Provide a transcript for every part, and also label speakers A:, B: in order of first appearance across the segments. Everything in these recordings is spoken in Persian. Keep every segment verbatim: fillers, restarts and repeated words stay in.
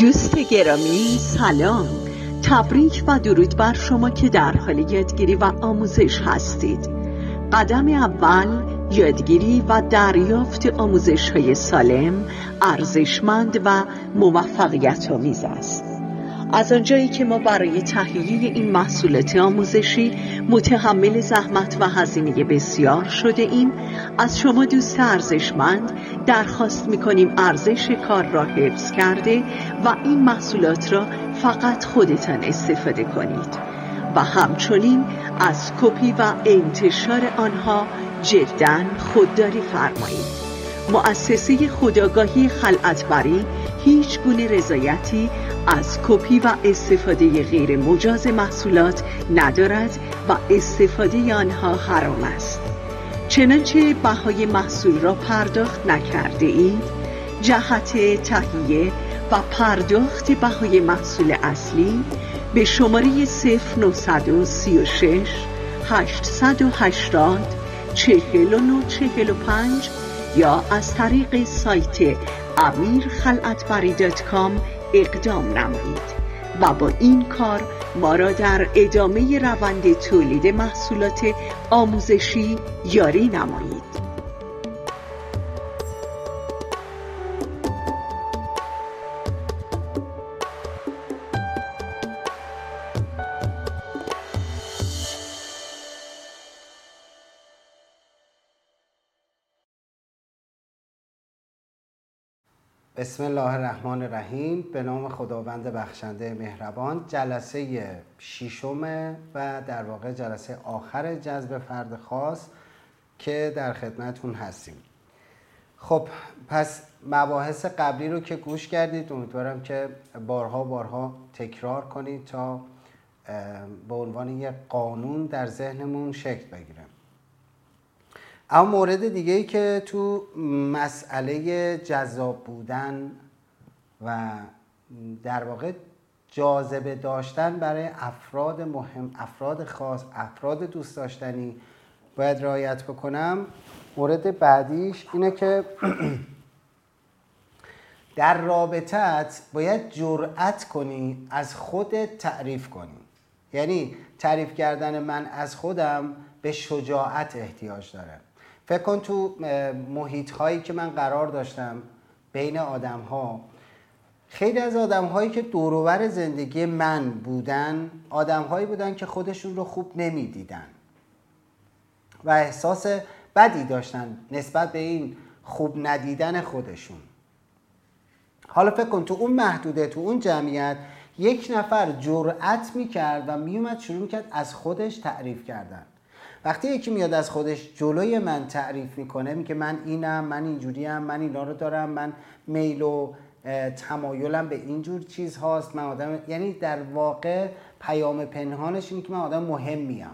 A: دوست گرامی سلام، تبریک و درود بر شما که در حال یادگیری و آموزش هستید. قدم اول یادگیری و دریافت آموزش‌های سالم، ارزشمند و موفقیت آمیز است. از آنجایی که ما برای تهیه این محصولات آموزشی متحمل زحمت و هزینه بسیار شده ایم، از شما دوست ارزشمند درخواست می‌کنیم ارزش کار را حفظ کرده و این محصولات را فقط خودتان استفاده کنید و همچنین از کپی و انتشار آنها جداً خودداری فرمایید. مؤسسه خودآگاهی خلعتبری هیچ گونه رضایتی از کپی و استفاده غیر مجاز محصولات ندارد و استفاده آنها حرام است. چنانچه بهای محصول را پرداخت نکرده اید، جهت تهیه و پرداخت بهای محصول اصلی به شماره صفر نه سه شش هشت هشت صفر چهل و نه چهل و پنج یا از طریق سایت امیر خلعتبری دات کام اقدام نمایید و با این کار ما را در ادامه روند تولید محصولات آموزشی یاری نمایید.
B: بسم الله الرحمن الرحیم. به نام خداوند بخشنده مهربان. جلسه ششم و در واقع جلسه آخر جذب فرد خاص که در خدمتون هستیم. خب پس مباحث قبلی رو که گوش کردید، امیدوارم که بارها بارها تکرار کنید تا به عنوان یک قانون در ذهنمون شکل بگیره. اما مورد دیگه ای که تو مسئله جذاب بودن و در واقع جاذبه داشتن برای افراد مهم، افراد خاص، افراد دوست داشتنی باید رعایت بکنم، مورد بعدیش اینه که در رابطت باید جرأت کنی از خودت تعریف کنی. یعنی تعریف کردن من از خودم به شجاعت احتیاج داره. فکر کن تو محیط هایی که من قرار داشتم بین آدم ها، خیلی از آدم هایی که دور و بر زندگی من بودن آدم هایی بودن که خودشون رو خوب نمی دیدن و احساس بدی داشتن نسبت به این خوب ندیدن خودشون. حالا فکر کن تو اون محدوده، تو اون جمعیت یک نفر جرأت می کرد و می اومد شروع کرد از خودش تعریف کردن. وقتی یکی میاد از خودش جلوی من تعریف میکنه، میگه من اینم، من اینجوریم، من اینا رو دارم، من میل و تمایلم به اینجور چیز هاست، من آدم، یعنی در واقع پیام پنهانش اینه که من آدم مهمیم.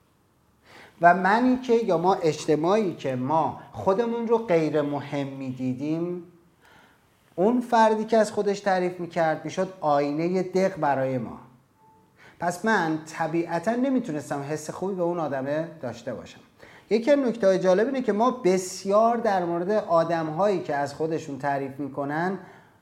B: و منی که یا ما اجتماعی که ما خودمون رو غیر مهم میدیدیم، اون فردی که از خودش تعریف میکرد میشد آینه دق برای ما. پس من طبیعتا نمیتونستم حس خوبی به اون آدمه داشته باشم. یکی از نکته‌های جالب اینه که ما بسیار در مورد آدم‌هایی که از خودشون تعریف میکنن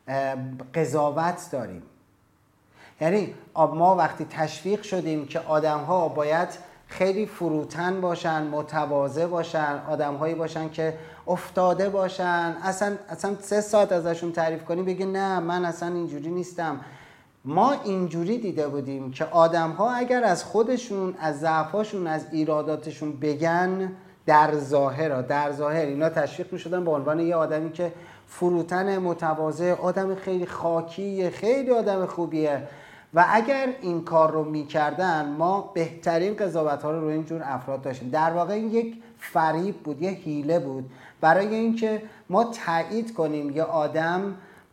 B: قضاوت داریم. یعنی ما وقتی تشویق شدیم که آدم‌ها باید خیلی فروتن باشن، متواضع باشن، آدم‌هایی باشن که افتاده باشن، اصلا اصلا سه ساعت ازشون تعریف کنیم بگه نه من اصلا اینجوری نیستم. ما اینجوری دیده بودیم که آدم‌ها اگر از خودشون، از ضعفاشون، از ایراداتشون بگن در ظاهر در ظاهر اینا تشویق می‌شدن به عنوان یه آدمی که فروتن، متواضع، آدم خیلی خاکیه، خیلی آدم خوبیه. و اگر این کار رو می‌کردن ما بهترین قضاوت‌ها رو روی اینجور افراد داشتیم. در واقع این یک فریب بود، یه حیله بود برای اینکه ما تایید کنیم یه آدم.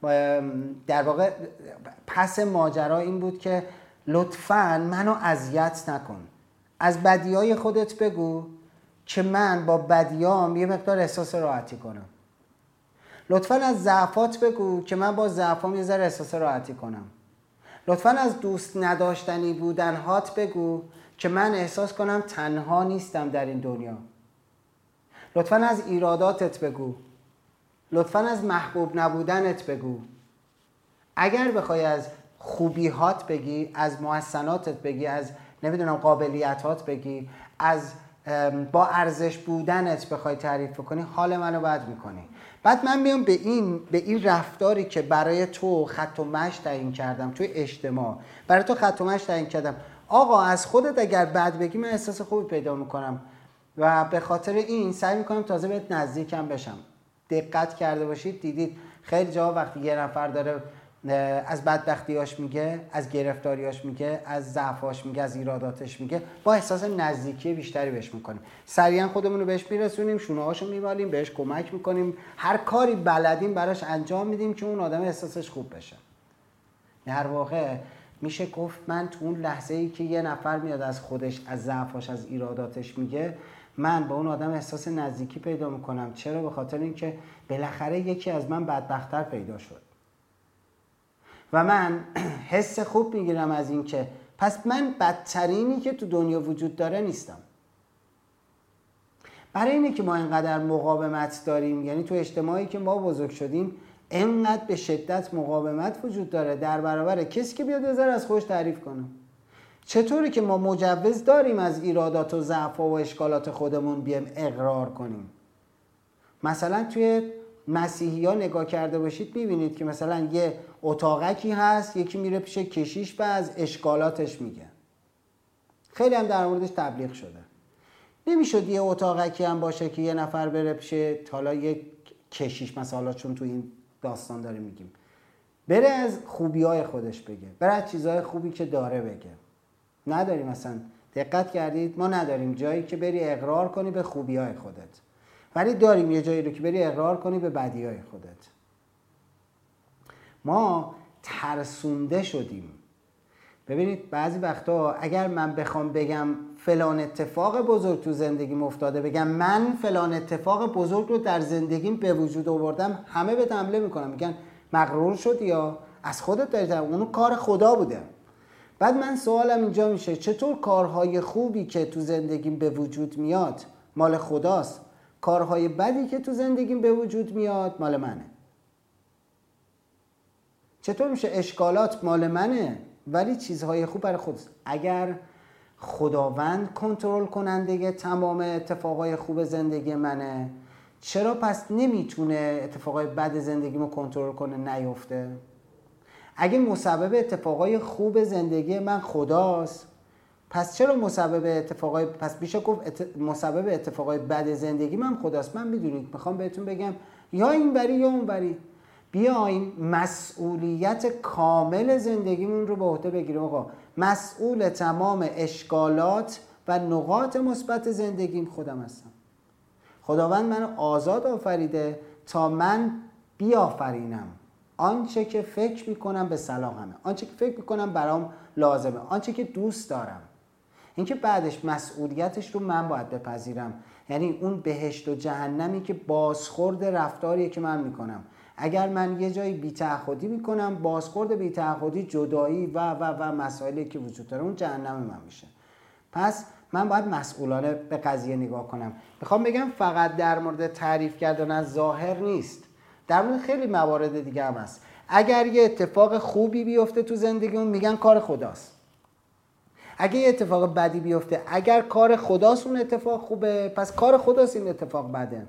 B: در واقع پس ماجرا این بود که لطفاً منو اذیت نکن، از بدیای خودت بگو که من با بدیام یه مقدار احساس راحتی کنم. لطفاً از ضعفات بگو که من با ضعفام یه ذره احساس راحتی کنم. لطفاً از دوست نداشتنی بودن هات بگو که من احساس کنم تنها نیستم در این دنیا. لطفاً از ایراداتت بگو. لطفاً از محبوب نبودنت بگو. اگر بخوای از خوبی‌هات بگی، از محسناتت بگی، از نمیدونم قابلیتات بگی، از با ارزش بودنت بخوای تعریف کنی، حال منو بد میکنی. بعد من میام به این به این رفتاری که برای تو خط و مشی تعیین کردم توی اجتماع، برای تو خط و مشی تعیین کردم، آقا از خودت اگر بد بگی من احساس خوبی پیدا میکنم و به خاطر این سعی میکنم تازه بهت نزدیکم بشم. دقت کرده باشید دیدید خیلی جا وقتی یه نفر داره از بدبختیاش میگه، از گرفتاریاش میگه، از ضعفاش میگه، از ایراداتش میگه، با احساس نزدیکی بیشتری بهش میکنیم، سریعا خودمون رو بهش میرسونیم، شونه‌هاشو میمالیم، بهش کمک میکنیم، هر کاری بلدیم براش انجام میدیم که اون آدم احساسش خوب بشه. در واقع میشه گفت من تو اون لحظه ای که یه نفر میاد از خودش، از ضعفاش، از ایراداتش میگه، من با اون آدم احساس نزدیکی پیدا میکنم. چرا؟ به خاطر اینکه بالاخره یکی از من بدبخت‌تر پیدا شد و من حس خوب میگیرم از این که پس من بدترینی که تو دنیا وجود داره نیستم. برای اینه که ما اینقدر مقاومت داریم، یعنی تو اجتماعی که ما بزرگ شدیم اینقدر به شدت مقاومت وجود داره در برابر کسی که بیاد نظر از خودش تعریف کنه. چطوری که ما مجوز داریم از ایرادات و ضعف‌ها و اشکالات خودمون بیایم اقرار کنیم. مثلا توی مسیحی ها نگاه کرده باشید میبینید که مثلا یه اتاقکی هست، یکی میره پیش کشیش و از اشکالاتش میگه، خیلی هم در موردش تبلیغ شده. نمیشد یه اتاقکی هم باشه که یه نفر بره پیش حالا یه کشیش، مثلا چون تو این داستان داریم میگیم، بره از خوبی‌های خودش بگه، بره از چیزهای خوبی که داره بگه. نداریم. مثلا دقت کردید ما نداریم جایی که بری اقرار کنی به خوبی‌های خودت، ولی داریم یه جایی رو که بری اقرار کنی به بدیهای خودت. ما ترسونده شدیم. ببینید بعضی وقتا اگر من بخوام بگم فلان اتفاق بزرگ تو زندگیم افتاده، بگم من فلان اتفاق بزرگ رو در زندگیم به وجود آوردم، همه به حمله میکنن، میگن مغرور شدی یا از خودت داری، اونو کار خدا بوده. بعد من سوالم اینجا میشه چطور کارهای خوبی که تو زندگیم به وجود میاد مال خداست، کارهای بدی که تو زندگیم به وجود میاد مال منه؟ چطور میشه اشکالات مال منه ولی چیزهای خوب برای خودست؟ اگر خداوند کنترل کننده تمام اتفاقای خوب زندگی منه، چرا پس نمیتونه اتفاقای بد زندگیمو کنترل کنه نیفته؟ اگه مسبب اتفاقای خوب زندگی من خداست، پس چرا مسبب اتفاقای پس میشه گفت ات... مسبب اتفاقای بد زندگی من خداست؟ من میدونید میخوام بهتون بگم یا این بری یا اون بری، بیایم مسئولیت کامل زندگیمون رو به عهده بگیریم. آقا مسئول تمام اشکالات و نقاط مثبت زندگیم خودم هستم. خداوند منو آزاد آفریده تا من بیافرینم آنچه که فکر میکنم به صلاحمه، آنچه که فکر میکنم برام لازمه، آنچه که دوست دارم. اینکه بعدش مسئولیتش رو من باید بپذیرم، یعنی اون بهشت و جهنمی که بازخورد رفتاریه که من میکنم. اگر من یه جایی بی‌تعهدی میکنم، بازخورد بی‌تعهدی جدایی و و و مسائلی که وجود داره اون جهنم من میشه. پس من باید مسئولانه به قضیه نگاه کنم. میخوام بگم فقط در مورد تعریف کردن از ظاهر نیست، در مورد خیلی موارد دیگه هم هست. اگر یه اتفاق خوبی بیفته تو زندگیمون میگن کار خداست. اگه یه اتفاق بدی بیفته، اگر کار خداست اون اتفاق خوبه، پس کار خداست این اتفاق بده.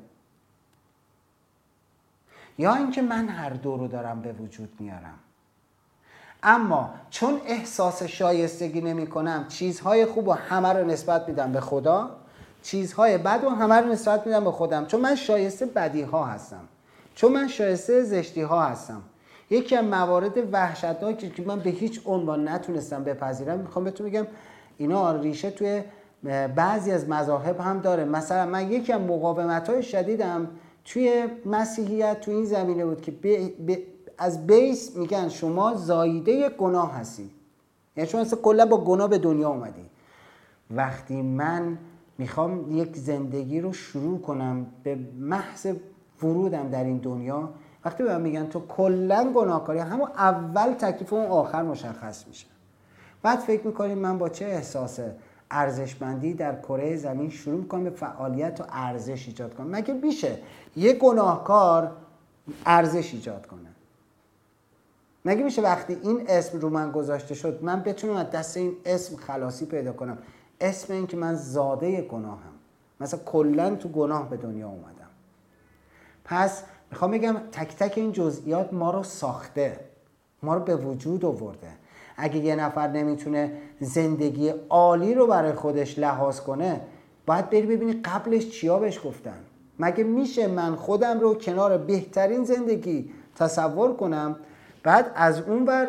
B: یا اینکه من هر دو رو دارم به وجود میارم، اما چون احساس شایستگی نمی کنم چیزهای خوب و همه رو نسبت میدم به خدا، چیزهای بد و همه رو نسبت میدم به خودم، چون من شایسته بدی ها هستم، چون من شایسته زشتی ها هستم. یکی از موارد وحشتناکی که من به هیچ عنوان نتونستم بپذیرم، میخوام بهتون بگم اینا ریشه توی بعضی از مذاهب هم داره. مثلا من یکی از مقاومت‌های شدیدم توی مسیحیت تو این زمینه بود که ب... ب... از بیس میگن شما زاییده گناه هستی، یعنی شما اصلا کلا با گناه به دنیا اومدی. وقتی من میخوام یک زندگی رو شروع کنم به محض ورودم در این دنیا، وقتی به من میگن تو کلا گناهکاری، همون اول تکلیف اون آخر مشخص میشه. بعد فکر میکنیم من با چه احساس ارزشمندی در کره زمین شروع میکنم به فعالیت و ارزش ایجاد کنم. مگه میشه یه گناهکار ارزش ایجاد کنه؟ مگه میشه وقتی این اسم رو من گذاشته شد من بتونم از دست این اسم خلاصی پیدا کنم؟ اسم این که من زاده گناهم، مثلا کلا تو گناه به دنیا اومدم. پس میخوام بگم تک تک این جزئیات ما رو ساخته، ما رو به وجود آورده. اگه یه نفر نمیتونه زندگی عالی رو برای خودش لحاظ کنه، باید بری ببینی قبلش چیا بهش گفتن. مگه میشه من خودم رو کنار بهترین زندگی تصور کنم، بعد از اون بر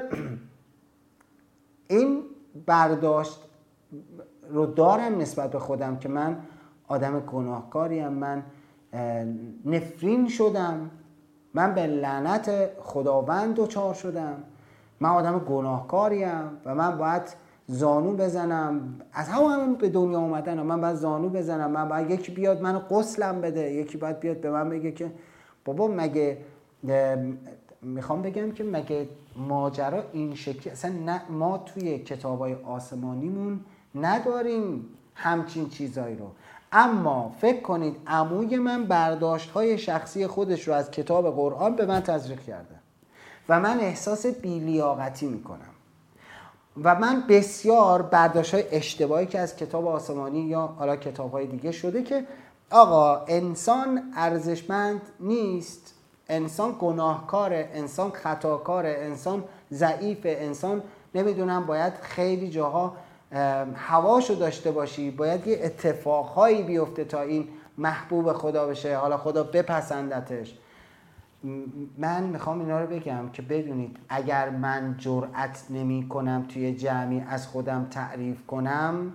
B: این برداشت رو دارم نسبت به خودم که من آدم گناهکاریم، من نفرین شدم، من به لعنت خداوند دچار شدم، من آدم گناهکاریم و من باید زانو بزنم. از همون همون به دنیا اومدن من باید زانو بزنم، من باید یکی بیاد منو غسلم بده، یکی باید بیاد به من بگه که بابا مگه، میخوام بگم که مگه ماجرا این شکلی اصلا نه، ما توی کتابای آسمانیمون نداریم همچین چیزایی رو. اما فکر کنید عموی من برداشت‌های شخصی خودش رو از کتاب قرآن به من تزریق کرده و من احساس بی‌لیاقتی میکنم و من بسیار برداشت‌های اشتباهی که از کتاب آسمانی یا حالا کتاب‌های دیگه شده که آقا انسان ارزشمند نیست، انسان گناهکاره، انسان خطاکاره، انسان ضعیفه، انسان نمیدونم باید خیلی جاها هواشو داشته باشی، باید یه اتفاقهایی بیفته تا این محبوب خدا بشه، حالا خدا بپسندتش. من میخوام اینا رو بگم که بدونید اگر من جرأت نمی کنم توی جمعی از خودم تعریف کنم،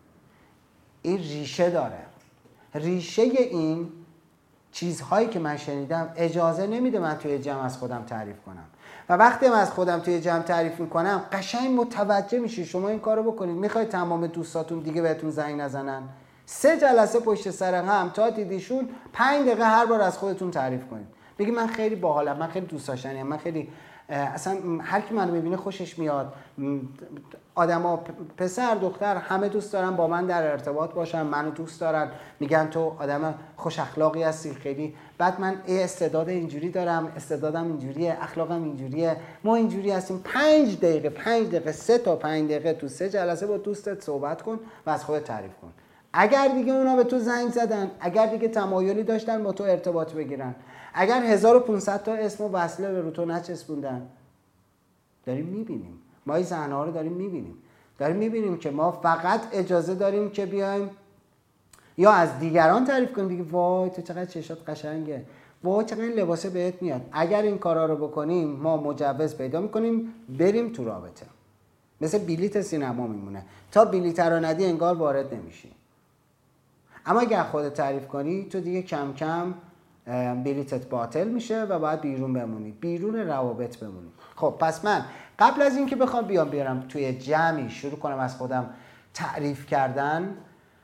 B: این ریشه داره. ریشه این چیزهایی که من شنیدم اجازه نمیده من توی جمع از خودم تعریف کنم و وقتی من از خودم توی جمع تعریف میکنم قشنگ متوجه میشی. شما این کارو بکنید، میخواید تمام دوستاتون دیگه بهتون زنگ نزنن، سه جلسه پشت سر هم تا دیدیشون پنج دقیقه هر بار از خودتون تعریف کنید، بگی من خیلی باحالم، من خیلی دوست داشتنیم، من خیلی اصلا هر کی منو ببینه خوشش میاد، آدما پسر دختر همه دوست دارن با من در ارتباط باشن، منو دوست دارن، میگن تو آدم خوش اخلاقی هستی خیلی. بعد من ای استعداد اینجوری دارم، استعدادم اینجوریه، اخلاقم اینجوریه، ما اینجوری هستیم. پنج دقیقه پنج دقیقه سه تا پنج دقیقه تو سه جلسه با دوستت صحبت کن و از خودت تعریف کن. اگر دیگه اونا به تو زنگ زدن، اگر دیگه تمایلی داشتن با تو ارتباط بگیرن، اگر هزار و پانصد تا اسم و وصله به رو تو نچسبوندن، داریم میبینیم، ما این صحنه‌ها رو داریم میبینیم داریم میبینیم که ما فقط اجازه داریم که بیایم یا از دیگران تعریف کنیم، بگیم وای تو چقدر چشات قشنگه، وای چقدر این لباسه بهت میاد. اگر این کارا رو بکنیم ما مجوز پیدا میکنیم بریم تو رابطه، مثل بلیت سینما میمونه، تا بلیت رو ندی انگار وارد نمیشی. اما اگر خودت تعریف کنی تو دیگه کم کم بلیتت باطل میشه و باید بیرون بمونی، بیرون روابط بمونی. خب پس من قبل از اینکه بخوام بیام بیارم توی جمعی شروع کنم از خودم تعریف کردن،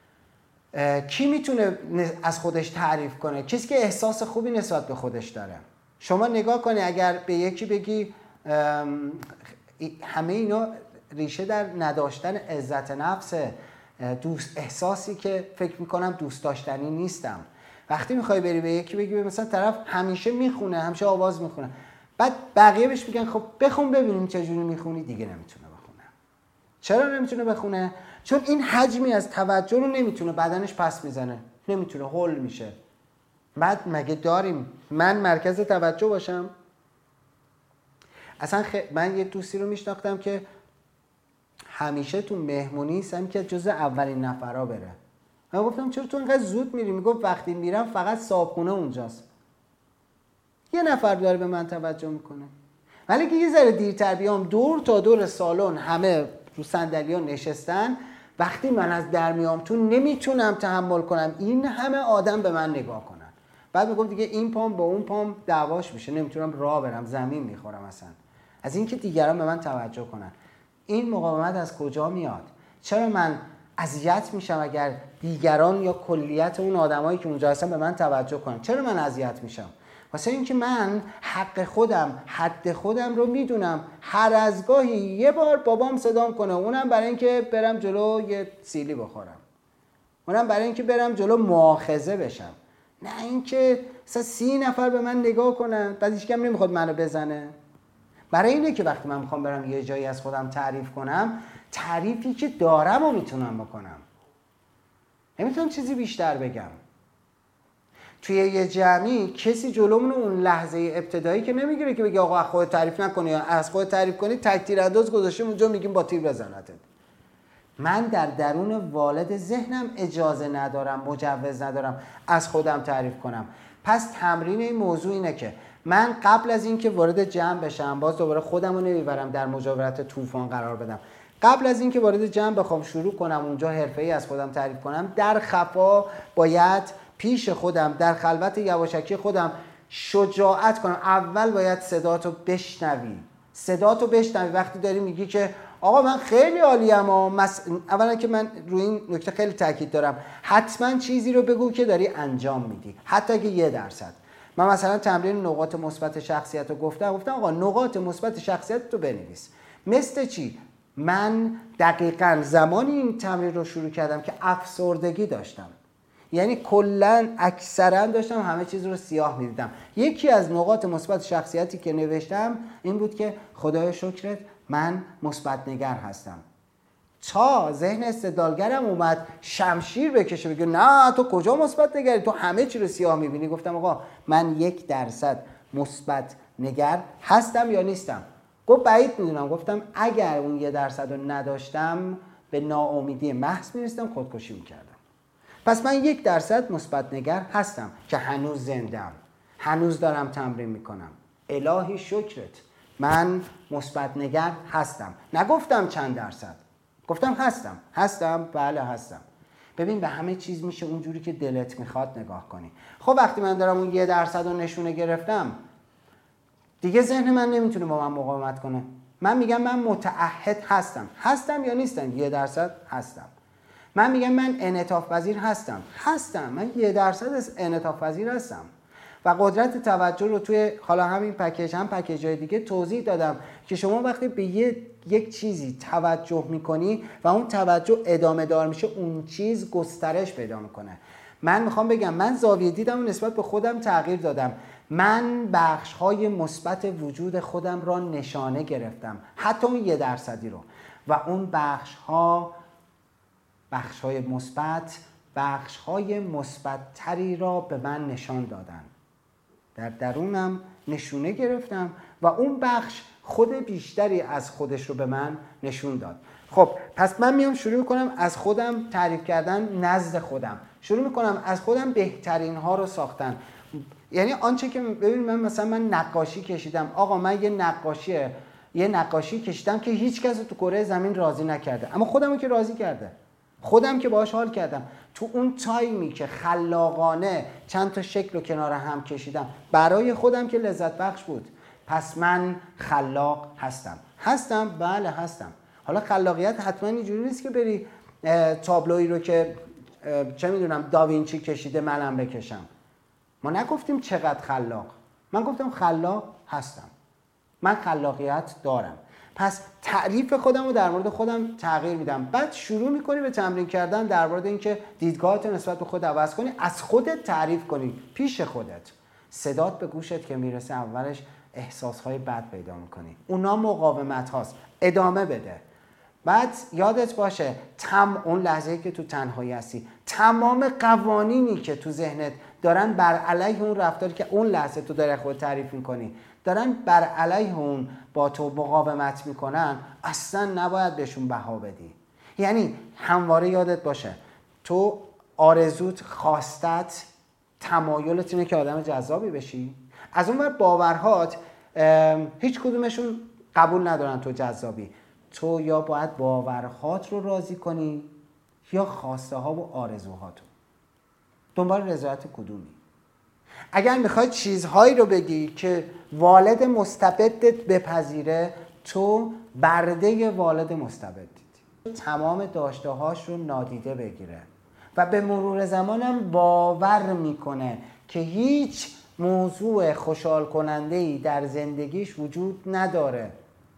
B: کی میتونه از خودش تعریف کنه؟ کسی که احساس خوبی نسبت به خودش داره. شما نگاه کنی اگر به یکی بگی همه اینا ریشه در نداشتن عزت نفسه، دوست احساسی که فکر میکنم دوست داشتنی نیستم. وقتی میخوای بری به یکی بگی مثلا طرف همیشه میخونه، همیشه آواز میخونه، بعد بقیه بهش میگن خب بخون ببینیم چجوری میخونی، دیگه نمیتونه بخونه. چرا نمیتونه بخونه؟ چون این حجمی از توجه رو نمیتونه، بدنش پس میزنه، نمیتونه، هول میشه. بعد مگه داریم من مرکز توجه باشم؟ اصلا خ... من یه دوستی رو میشناختم که همیشه تو مهمونی سم که جز اولین نفرا بره. من گفتم چرا تو اینقدر زود میری؟ میگفت وقتی میرم فقط صاحبخونه اونجاست، یه نفر داره به من توجه میکنه. ولی که یه ذره دیرتر بیام دور تا دور سالن همه رو صندلی‌ها نشستن، وقتی من از در میام تو نمیتونم تحمل کنم این همه آدم به من نگاه کنن. بعد میگم دیگه این پام با اون پام دعواش میشه، نمیتونم راه برم، زمین میخورم اصلا از اینکه دیگران به من توجه کنن. این مقاومت از کجا میاد؟ چرا من اذیت میشم اگر دیگران یا کلیت اون آدمایی که اونجا هستن به من توجه کنن؟ چرا من اذیت میشم؟ واسه اینکه من حق خودم، حد خودم رو میدونم. هر از گاهی یه بار بابام صدام کنه، اونم برای اینکه برم جلو یه سیلی بخورم، اونم برای اینکه برم جلو مؤاخذه بشم، نه اینکه مثلا سی نفر به من نگاه کنن بعد هیچ کم نمیخواد منو بزنه. برای اینه که وقتی من میخوام برم یه جایی از خودم تعریف کنم، تعریفی که دارم رو میتونم بکنم، نمیتونم چیزی بیشتر بگم. توی یه جمعی کسی جلومون اون لحظه ابتدایی که نمیگیره که بگه آقا از خودت تعریف نکنی، یا از خودت تعریف کنی تک تیر انداز گذاشته اونجا میگیم با تیر بزنتت. من در درون والد ذهنم اجازه ندارم، مجوز ندارم از خودم تعریف کنم. پس تمرین این موضوع اینه که من قبل از اینکه وارد جمع بشم، باز دوباره خودم رو نمیبرم در مجاورت طوفان قرار بدم، قبل از اینکه وارد جمع بخوام شروع کنم اونجا حرفه‌ای از خودم تعریف کنم، در خفا باید پیش خودم در خلوت یواشکی خودم شجاعت کنم. اول باید صداتو بشنوی، صداتو بشنوی وقتی داری میگی که آقا من خیلی عالیم و مس... اولا که من روی این نکته خیلی تاکید دارم، حتما چیزی رو بگو که داری انجام میدی، حتی اگه یه درصد. من مثلا تمرین نقاط مثبت شخصیت رو گفتم گفتم آقا نقاط مثبت شخصیت تو بنویس. مثل چی؟ من دقیقاً زمانی این تمرین رو شروع کردم که افسردگی داشتم، یعنی کلاً اکثراً داشتم همه چیز رو سیاه می‌دیدم. یکی از نقاط مثبت شخصیتی که نوشتم این بود که خدای شکرت من مثبت نگر هستم. تا ذهن استدلالگرم اومد شمشیر بکشه بگه نه تو کجا مثبت نگری، تو همه چی رو سیاه می‌بینی. گفتم آقا من یک درصد مثبت نگر هستم یا نیستم؟ گفت بعید میدونم. گفتم اگر اون یه درصد رو نداشتم به ناامیدی محض میرسیدم، خودکشی میکردم. پس من یک درصد مثبت نگر هستم که هنوز زنده‌ام، هنوز دارم تمرین میکنم. الهی شکرت من مثبت نگر هستم. نگفتم چند درصد، گفتم هستم. هستم؟ بله هستم. ببین به همه چیز میشه اونجوری که دلت میخواد نگاه کنی. خب وقتی من دارم اون یه درصد رو نشونه گرفتم، دیگه ذهن من نمیتونه با من مقاومت کنه. من میگم من متعهد هستم. هستم یا نیستم؟ یه درصد هستم. من میگم من انعطاف پذیر هستم. هستم. من یه درصد انعطاف پذیر هستم. و قدرت توجه رو توی حالا همین پکیج هم پکیج‌های دیگه توضیح دادم که شما وقتی به یه یک چیزی توجه میکنی و اون توجه ادامه دار میشه، اون چیز گسترش پیدا میکنه. من میخوام بگم من زاویه دیدم و نسبت به خودم تغییر دادم. من بخش‌های مثبت وجود خودم را نشانه گرفتم، حتی اون یه درصدی رو، و اون بخش‌ها بخش‌های مثبت بخش‌های مثبت‌تری را به من نشان دادن. در درونم نشونه گرفتم و اون بخش خود بیشتری از خودش رو به من نشون داد. خب پس من میام شروع کنم از خودم تعریف کردن نزد خودم. شروع میکنم از خودم بهترین ها رو ساختن. یعنی آنچه که ببین من مثلا من نقاشی کشیدم، آقا من یه نقاشیه یه نقاشی کشیدم که هیچ کس تو کره زمین راضی نکرده، اما خودمو که راضی کرده، خودم که باهاش حال کردم. تو اون تایمی که خلاقانه چند تا شکل رو کنار هم کشیدم برای خودم که لذت بخش بود، پس من خلاق هستم. هستم؟ بله هستم. حالا خلاقیت حتما اینجوری نیست که بری تابلویی رو که چه میدونم داوینچی کشیده منم بکشم. ما نگفتیم چقدر خلاق، من گفتم خلاق هستم، من خلاقیت دارم. پس تعریف خودم رو در مورد خودم تغییر میدم. بعد شروع میکنی به تمرین کردن در مورد اینکه دیدگاهت نسبت به خود عوض کنی، از خودت تعریف کنی پیش خودت. صدات به گوشت که میرسه اولش احساسهای بد پیدا میکنی، اونا مقاومت هاست، ادامه بده. بعد یادت باشه تم اون لحظه‌ای که تو تنهایی هستی، تمام قوانینی که تو ذهنت دارن بر علیه اون رفتاری که اون لحظه تو داری خودت تعریف میکنی دارن بر علیه اون با تو مقاومت میکنن، اصلا نباید بهشون بها بدی. یعنی همواره یادت باشه تو آرزوت، خواستت، تمایلت اینه که آدم جذابی بشی، از اون ور باورهات هیچ کدومشون قبول ندارن تو جذابی. تو یا باید باورهات رو راضی کنی یا خواسته ها و آرزوهاتو. دنبال رضایت کدومی؟ اگر میخوای چیزهایی رو بگی که والد مستبدت بپذیره، تو برده والد مستبدی. تمام داشته هاش رو نادیده بگیره و به مرور زمانم باور میکنه که هیچ موضوع خوشحال کننده‌ای در زندگیش وجود نداره.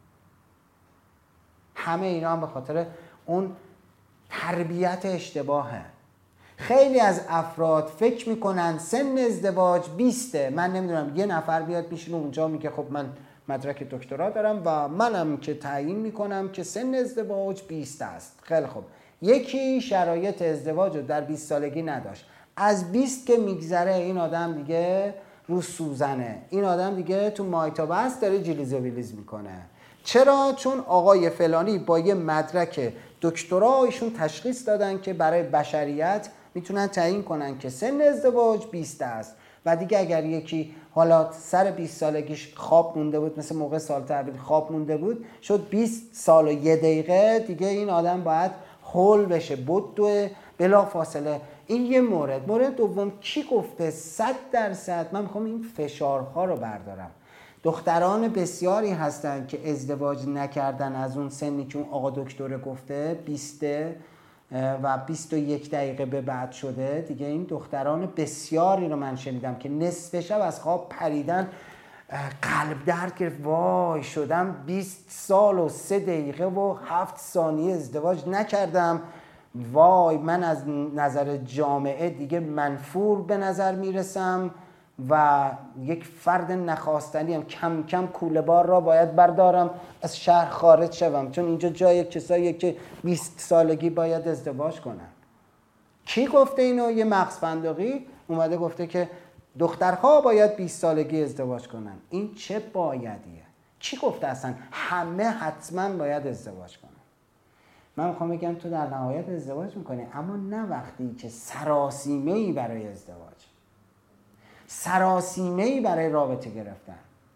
B: همه اینا هم به خاطر اون تربیت اشتباهه. خیلی از افراد فکر میکنن سن ازدواج بیسته، من نمیدونم، یه نفر بیاد میشینه اونجا میگه خب من مدرک دکترا دارم و منم که تعیین میکنم که سن ازدواج بیست است. خیلی خوب، یکی شرایط ازدواج رو در بیست سالگی نداشت، از بیست که میگذره این آدم دیگه رو سوزنه، این آدم دیگه تو مایتابه است، داره جلیز و ویلیز میکنه. چرا؟ چون آقای فلانی با یه مدرک دکترا ایشون تشخیص دادن که برای بشریت میتونن تعیین کنن که سن ازدواج بیست است و دیگه اگر یکی حالا سر بیست سالگیش خواب مونده بود، مثل موقع سال تحویل خواب مونده بود، شد بیست سال و یه دقیقه، دیگه این آدم باید هول بشه، بدو بلا فاصله. این یه مورد. مورد دوم، کی گفته صد درصد من میخوام این فشارها رو بردارم. دختران بسیاری هستن که ازدواج نکردن از اون سنی که اون آقا دکتر گفته، بیست و بیست و یک دقیقه به بعد شده. دیگه این دختران بسیاری رو من شنیدم که نصف شب از خواب پریدن، قلب درد گرفت، وای شدم بیست سال و سه دقیقه و هفت ثانیه ازدواج نکردم، وای من از نظر جامعه دیگه منفور به نظر میرسم و یک فرد نخواستنی هم، کم کم کوله بار را باید بردارم از شهر خارج شوم، چون اینجا جای کساییه که بیست سالگی باید ازدواج کنن. کی گفته اینو؟ یه مغز فندقی اومده گفته که دخترها باید بیست سالگی ازدواج کنن. این چه بایدیه؟ کی گفته اصلا همه حتما باید ازدواج کنن؟ من میخوام بگم تو در نهایت ازدواج میکنی، اما نه وقتی که سراسیمه‌ای برای ازدواج، سراسیمه‌ای برای رابطه گرفتن.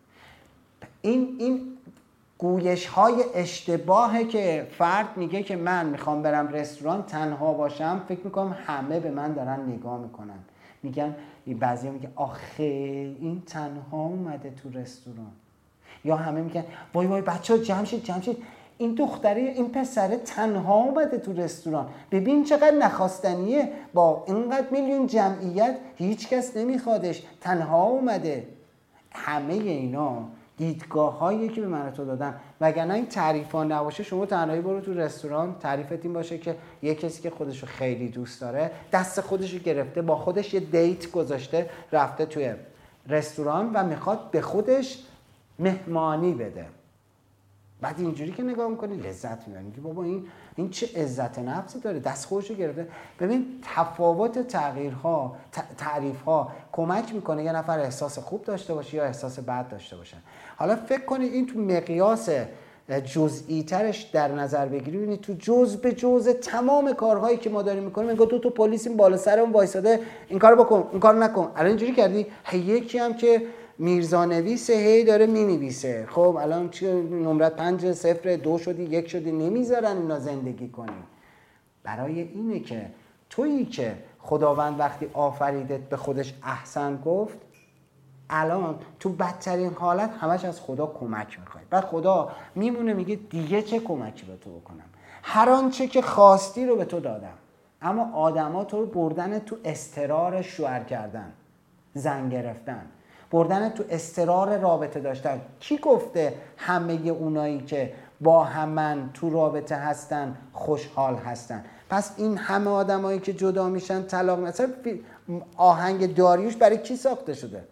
B: این این گویش های اشتباهه که فرد میگه که من میخوام برم رستوران تنها باشم، فکر میکنم همه به من دارن نگاه میکنن، میگن، بعضی میگن آخه این تنها اومده تو رستوران، یا همه میگن وای وای بچه ها جمع شید جمع شید، این دختره این پسره تنها اومده تو رستوران، ببین چقدر نخواستنیه، با اینقدر میلیون جمعیت هیچ کس نمیخوادش، تنها اومده. همه اینا دیدگاه هایی که به من تو دادن، وگرنه این تعریف ها نباشه شما تنهایی برو تو رستوران، تعریفت این باشه که یه کسی که خودشو خیلی دوست داره دست خودشو گرفته، با خودش یه دیت گذاشته، رفته توی رستوران و میخواد به خودش مهمانی بده. بعد اینجوری که نگاه میکنی لذت میبری، میگی بابا این این چه عزت نفسی داره، دست خودشو گرفته. ببین تفاوت تغییرها، تعریفها کمک میکنه یه نفر احساس خوب داشته باشه یا احساس بد داشته باشه. حالا فکر کنید این تو مقیاس جزئی ترش در نظر بگیری، ببینید تو جزء به جزء تمام کارهایی که ما داریم میکنیم، انگار دو تا پلیس این بالا سرمون وایساده این کارو بکن اون کارو نکن. الان اینجوری کردی، یکی هم که میرزا نویسه هی داره مینویسه، خب الان چی نمرت پنج صفر دو شدی یک شدی، نمیذارن اینا زندگی کنی. برای اینه که تویی که خداوند وقتی آفریدت به خودش احسن گفت، الان تو بدترین حالت همش از خدا کمک میخوای، بعد خدا میمونه میگه دیگه چه کمکی به تو بکنم، هر آنچه که خواستی رو به تو دادم، اما آدما تو رو بردن تو استرار شوهر کردن، زن گرفتن، بردن تو استرار رابطه داشتن. کی گفته همه اونایی که با همن تو رابطه هستن خوشحال هستن؟ پس این همه آدمایی که جدا میشن طلاق میشن، آهنگ داریوش برای کی ساخته شده؟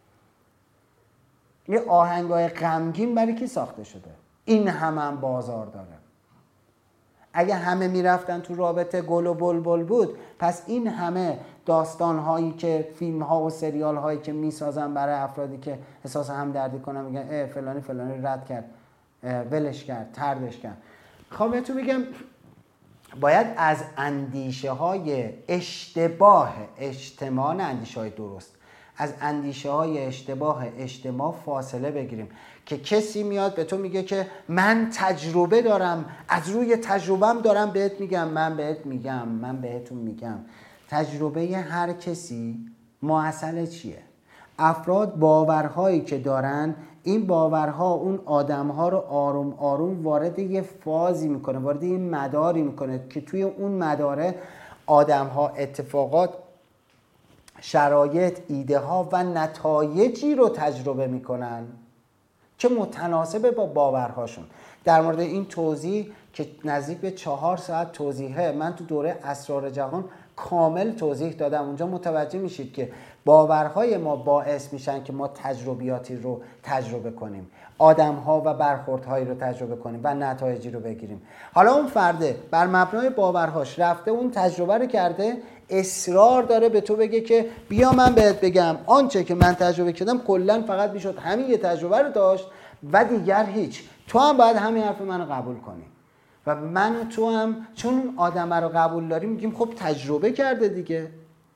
B: یه آهنگای غمگین برای کی ساخته شده؟ این همه هم بازار داره. اگه همه میرفتن تو رابطه گل و بلبل بود، پس این همه داستان هایی که فیلم ها و سریال هایی که میسازن برای افرادی که احساس همدردی کنن، میگن اه فلانی فلانی رد کرد، ولش کرد، طردش کرد. خب بهتون میگم باید از اندیشه های اشتباه اجتماع، نه اندیشه های درست، از اندیشه های اشتباه اجتماع فاصله بگیریم. که کسی میاد به تو میگه که من تجربه دارم، از روی تجربهم دارم بهت میگم، من بهت میگم، من بهتون میگم. تجربه هر کسی ماصل چیه؟ افراد باورهایی که دارن، این باورها اون آدمها رو آروم آروم وارد یه فازی میکنه، وارد یه مداری میکنه که توی اون مداره آدمها اتفاقات، شرایط، ایده ها و نتایجی رو تجربه میکنن که متناسب با باورهاشون. در مورد این توضیح که نزدیک به چهار ساعت توضیحه، من تو دوره اسرار جهان کامل توضیح دادم. اونجا متوجه میشید که باورهای ما باعث میشن که ما تجربیاتی رو تجربه کنیم، آدم‌ها و برخوردهایی رو تجربه کنیم و نتایجی رو بگیریم. حالا اون فرده بر مبنای باورهاش رفته اون تجربه رو کرده، اصرار داره به تو بگه که بیا من بهت بگم آنچه که من تجربه کردم کلا فقط میشد همین یه تجربه رو داشت و دیگر هیچ. تو هم باید همین حرف منو قبول کنی. و من و تو هم چون اون آدم رو قبول داریم میگیم خب تجربه کرده دیگه،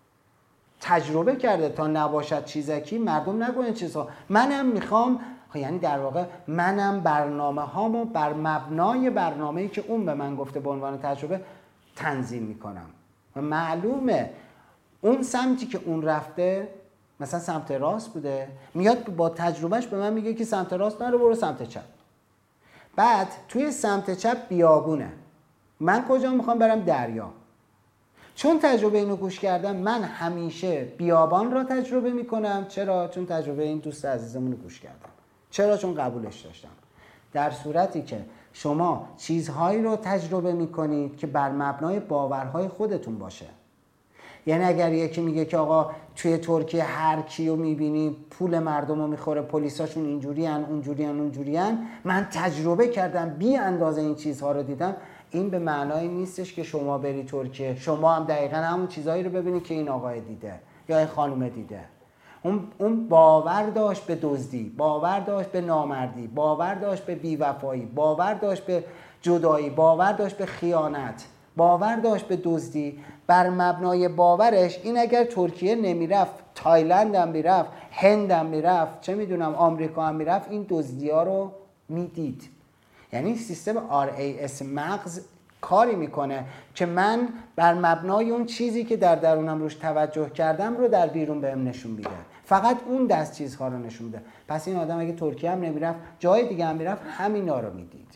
B: تجربه کرده، تا نباشد چیزکی مردم نگو این چیزها. منم میخوام، یعنی در واقع منم برنامه هامو بر مبنای برنامه‌ای که اون به من گفته به عنوان تجربه تنظیم میکنم و معلومه اون سمتی که اون رفته مثلا سمت راست بوده، میاد با تجربهش به من میگه که سمت راست نرو، برو سمت چپ. بعد توی سمت چپ بیابونه، من کجا میخوام برم؟ دریا. چون تجربه اینو گوش کردم من همیشه بیابان را تجربه میکنم. چرا؟ چون تجربه این دوست عزیزمون رو گوش کردم. چرا؟ چون قبولش داشتم. در صورتی که شما چیزهایی رو تجربه میکنید که بر مبنای باورهای خودتون باشه، یعنی اگر یکی میگه که آقا توی ترکیه هر کیو میبینی پول مردم رو میخوره، پلیساشون اینجوری ان اونجوری ان اونجوری ان، من تجربه کردم بی اندازه این چیزها رو دیدم، این به معنای نیستش که شما بری ترکیه شما هم دقیقاً همون چیزهایی رو ببینید که این آقای دیده یا این خانم دیده. اون اون باور داشت به دزدی، باور داشت به نامردی، باور داشت به بیوفایی، باور داشت به جدایی، باور داشت به خیانت، باور داشت به دزدی. بر مبنای باورش این اگر ترکیه نمیرفت، تایلند هم میرفت، هند هم میرفت، چه میدونم آمریکا هم میرفت، این دزدی ها رو میدید. یعنی سیستم آر ای اس مغز کاری میکنه که من بر مبنای اون چیزی که در درونم روش توجه کردم رو در بیرون بهم نشون میده. فقط اون دست چیزها رو نشون میده. پس این آدم اگه ترکیه هم نمیرفت، جای دیگه هم میرفت، همینا رو میدید.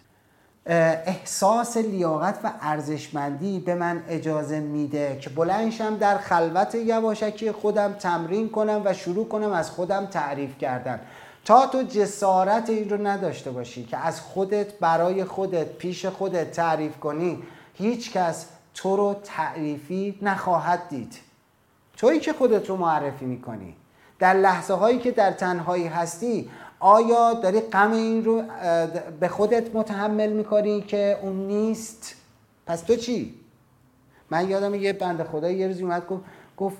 B: احساس لیاقت و ارزشمندی به من اجازه میده که بلندشم در خلوت یواشکی خودم تمرین کنم و شروع کنم از خودم تعریف کردن. تا تو جسارت این رو نداشته باشی که از خودت برای خودت پیش خودت تعریف کنی، هیچ کس تو رو تعریفی نخواهد دید. تویی که خودت رو معرفی میکنی. در لحظه هایی که در تنهایی هستی آیا داری غم این رو به خودت متحمل میکنی که اون نیست؟ پس تو چی؟ من یادم یه بنده خدا یه روزی اومد گفت گفت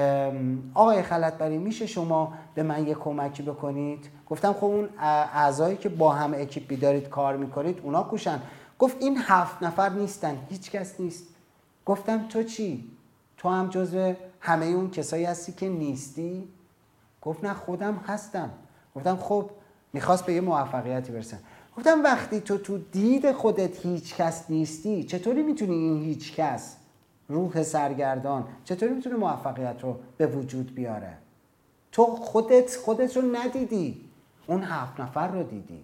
B: آقای خلعتبری میشه شما به من یه کمکی بکنید؟ گفتم خب اون اعضایی که با هم اکیپی دارید کار میکنید اونا کوشن. گفت این هفت نفر نیستن، هیچ کس نیست. گفتم تو چی؟ تو هم جزو همه اون کسایی هستی که نیستی؟ گفت نه خودم هستم. گفتم خب میخواست به یه موفقیتی برسن. گفتم وقتی تو تو دید خودت هیچ کس نیستی، چطوری میتونی این هیچ کس، روح سرگردان، چطوری میتونه موفقیت رو به وجود بیاره؟ تو خودت خودت رو ندیدی، اون هفت نفر رو دیدی.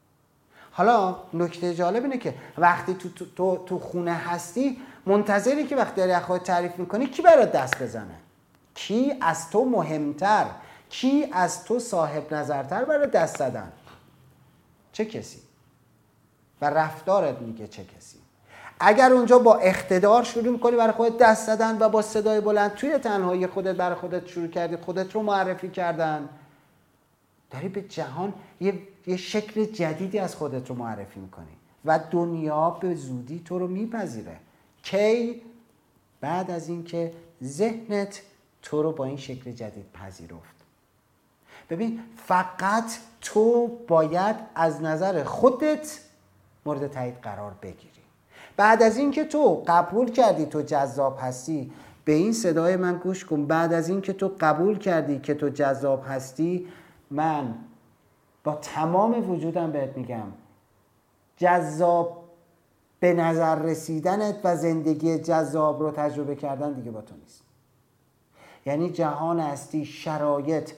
B: حالا نکته جالب اینه که وقتی تو, تو, تو, تو خونه هستی منتظری که وقتی داری خودت تعریف میکنی کی برات دست بزنه، کی از تو مهمتر، کی از تو صاحب نظرتر برای دست زدن؟ چه کسی؟ و رفتارت میگه چه کسی. اگر اونجا با اقتدار شروع میکنی برای خودت دست زدن و با صدای بلند توی تنهایی خودت برای خودت شروع کردی خودت رو معرفی کردن، داری به جهان یه, یه شکل جدیدی از خودت رو معرفی میکنی و دنیا به زودی تو رو میپذیره. کی؟ بعد از اینکه ذهنت تو رو با این شکل جدید پذیرفت. ببین فقط تو باید از نظر خودت مورد تایید قرار بگیری. بعد از اینکه تو قبول کردی تو جذاب هستی، به این صدای من گوش کن، بعد از اینکه تو قبول کردی که تو جذاب هستی، من با تمام وجودم بهت میگم جذاب به نظر رسیدنت و زندگی جذاب رو تجربه کردن دیگه با تو نیست. یعنی جهان هستی، شرایط،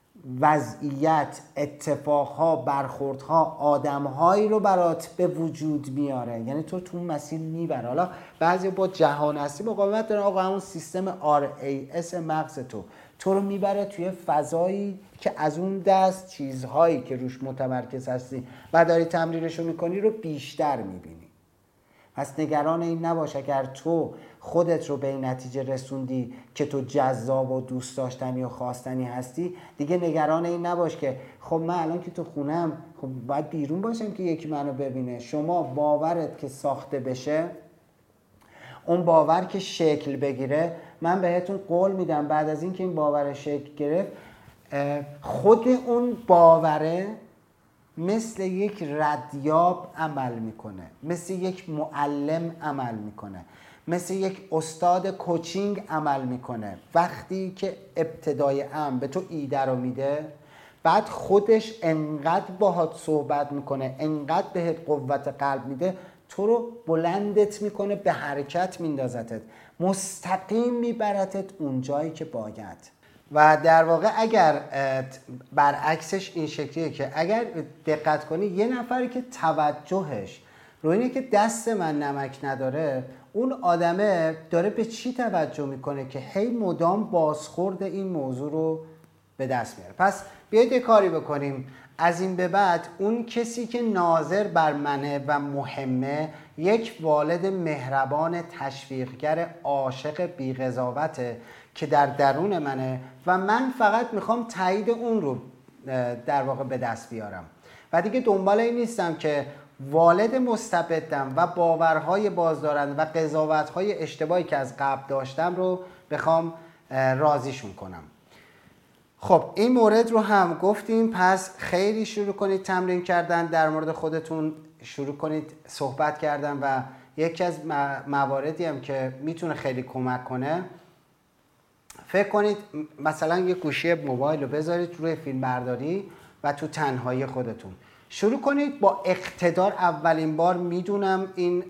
B: وضعیت، اتفاقها، برخوردها، آدمهایی رو برات به وجود میاره. یعنی تو تو مسیر میبره. حالا بعضی با جهان هستی مقاومت دارن، آقا همون سیستم آر ای اس مغز تو تو رو میبره توی فضایی که از اون دست چیزهایی که روش متمرکز هستی و داری تمرینشو میکنی رو بیشتر میبینی. پس نگران این نباش اگر تو خودت رو به این نتیجه رسوندی که تو جذاب و دوست داشتنی و خواستنی هستی، دیگه نگران این نباش که خب من الان که تو خونم خب باید بیرون باشم که یکی منو ببینه. شما باورت که ساخته بشه، اون باور که شکل بگیره، من بهتون قول میدم بعد از این که این باور شکل گرفت، خود اون باوره مثل یک ردیاب عمل میکنه، مثل یک معلم عمل میکنه، مثل یک استاد کوچینگ عمل میکنه. وقتی که ابتدای امر به تو ایده رو میده، بعد خودش انقدر باهات صحبت میکنه، انقدر بهت قوت قلب میده، تو رو بلندت میکنه، به حرکت میندازتت، مستقیم میبرتت اون جایی که باید. و در واقع اگر برعکسش این شکلیه که اگر دقت کنی یه نفری که توجهش رو اینه که دست من نمک نداره، اون آدمه داره به چی توجه میکنه که هی مدام بازخورد این موضوع رو به دست میاره. پس بیایید یه کاری بکنیم، از این به بعد اون کسی که ناظر بر منه و مهمه یک والد مهربان تشویقگر عاشق بی قضاوته که در درون منه و من فقط میخوام تایید اون رو در واقع به دست بیارم و دیگه دنبال این نیستم که والد مستبدم و باورهای بازدارنده و قضاوتهای اشتباهی که از قبل داشتم رو بخوام راضیشون کنم. خب این مورد رو هم گفتیم. پس خیلی شروع کنید تمرین کردن در مورد خودتون، شروع کنید صحبت کردن و یکی از مواردی هم که میتونه خیلی کمک کنه، فکر کنید مثلا یه گوشی موبایل رو بذارید روی فیلم برداری و تو تنهایی خودتون شروع کنید با اقتدار. اولین بار میدونم این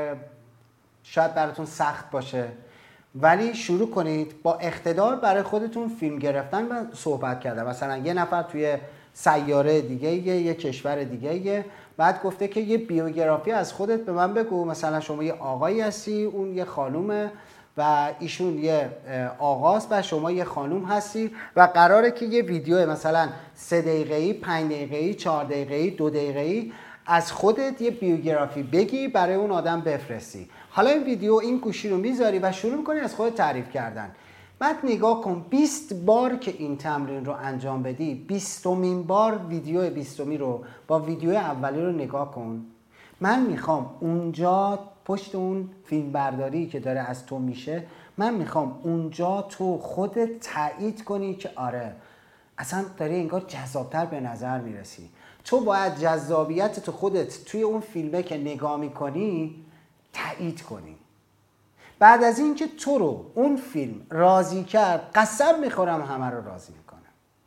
B: شاید براتون سخت باشه، ولی شروع کنید با اقتدار برای خودتون فیلم گرفتن و صحبت کردن. مثلا یه نفر توی سیاره دیگه یه, یه کشور دیگه یه بعد گفته که یه بیوگرافی از خودت به من بگو، مثلا شما یه آقایی هستی، اون یه خانومه و ایشون یه آقاست و شما یه خانوم هستی و قراره که یه ویدیو مثلا سه دقیقه‌ای، پنج دقیقه‌ای، چهار دقیقه‌ای، دو دقیقه‌ای از خودت یه بیوگرافی بگی برای اون آدم بفرستی. حالا این ویدیو این گوشی رو میذاری و شروع می‌کنی از خودت تعریف کردن. بعد نگاه کن بیست بار که این تمرین رو انجام بدی، بیستمین بار ویدیو بیستمی رو با ویدیو اولی رو نگاه کن. من میخوام اونجا پشت اون فیلم برداری که داره از تو میشه، من میخوام اونجا تو خودت تایید کنی که آره اصلا داری انگار جذابتر به نظر میرسی. تو باید جذابیت تو خودت توی اون فیلمه که نگاه میکنی تایید کنی. بعد از این که تو رو اون فیلم راضی کرد، قسم میخورم همه رو راضی میکنم.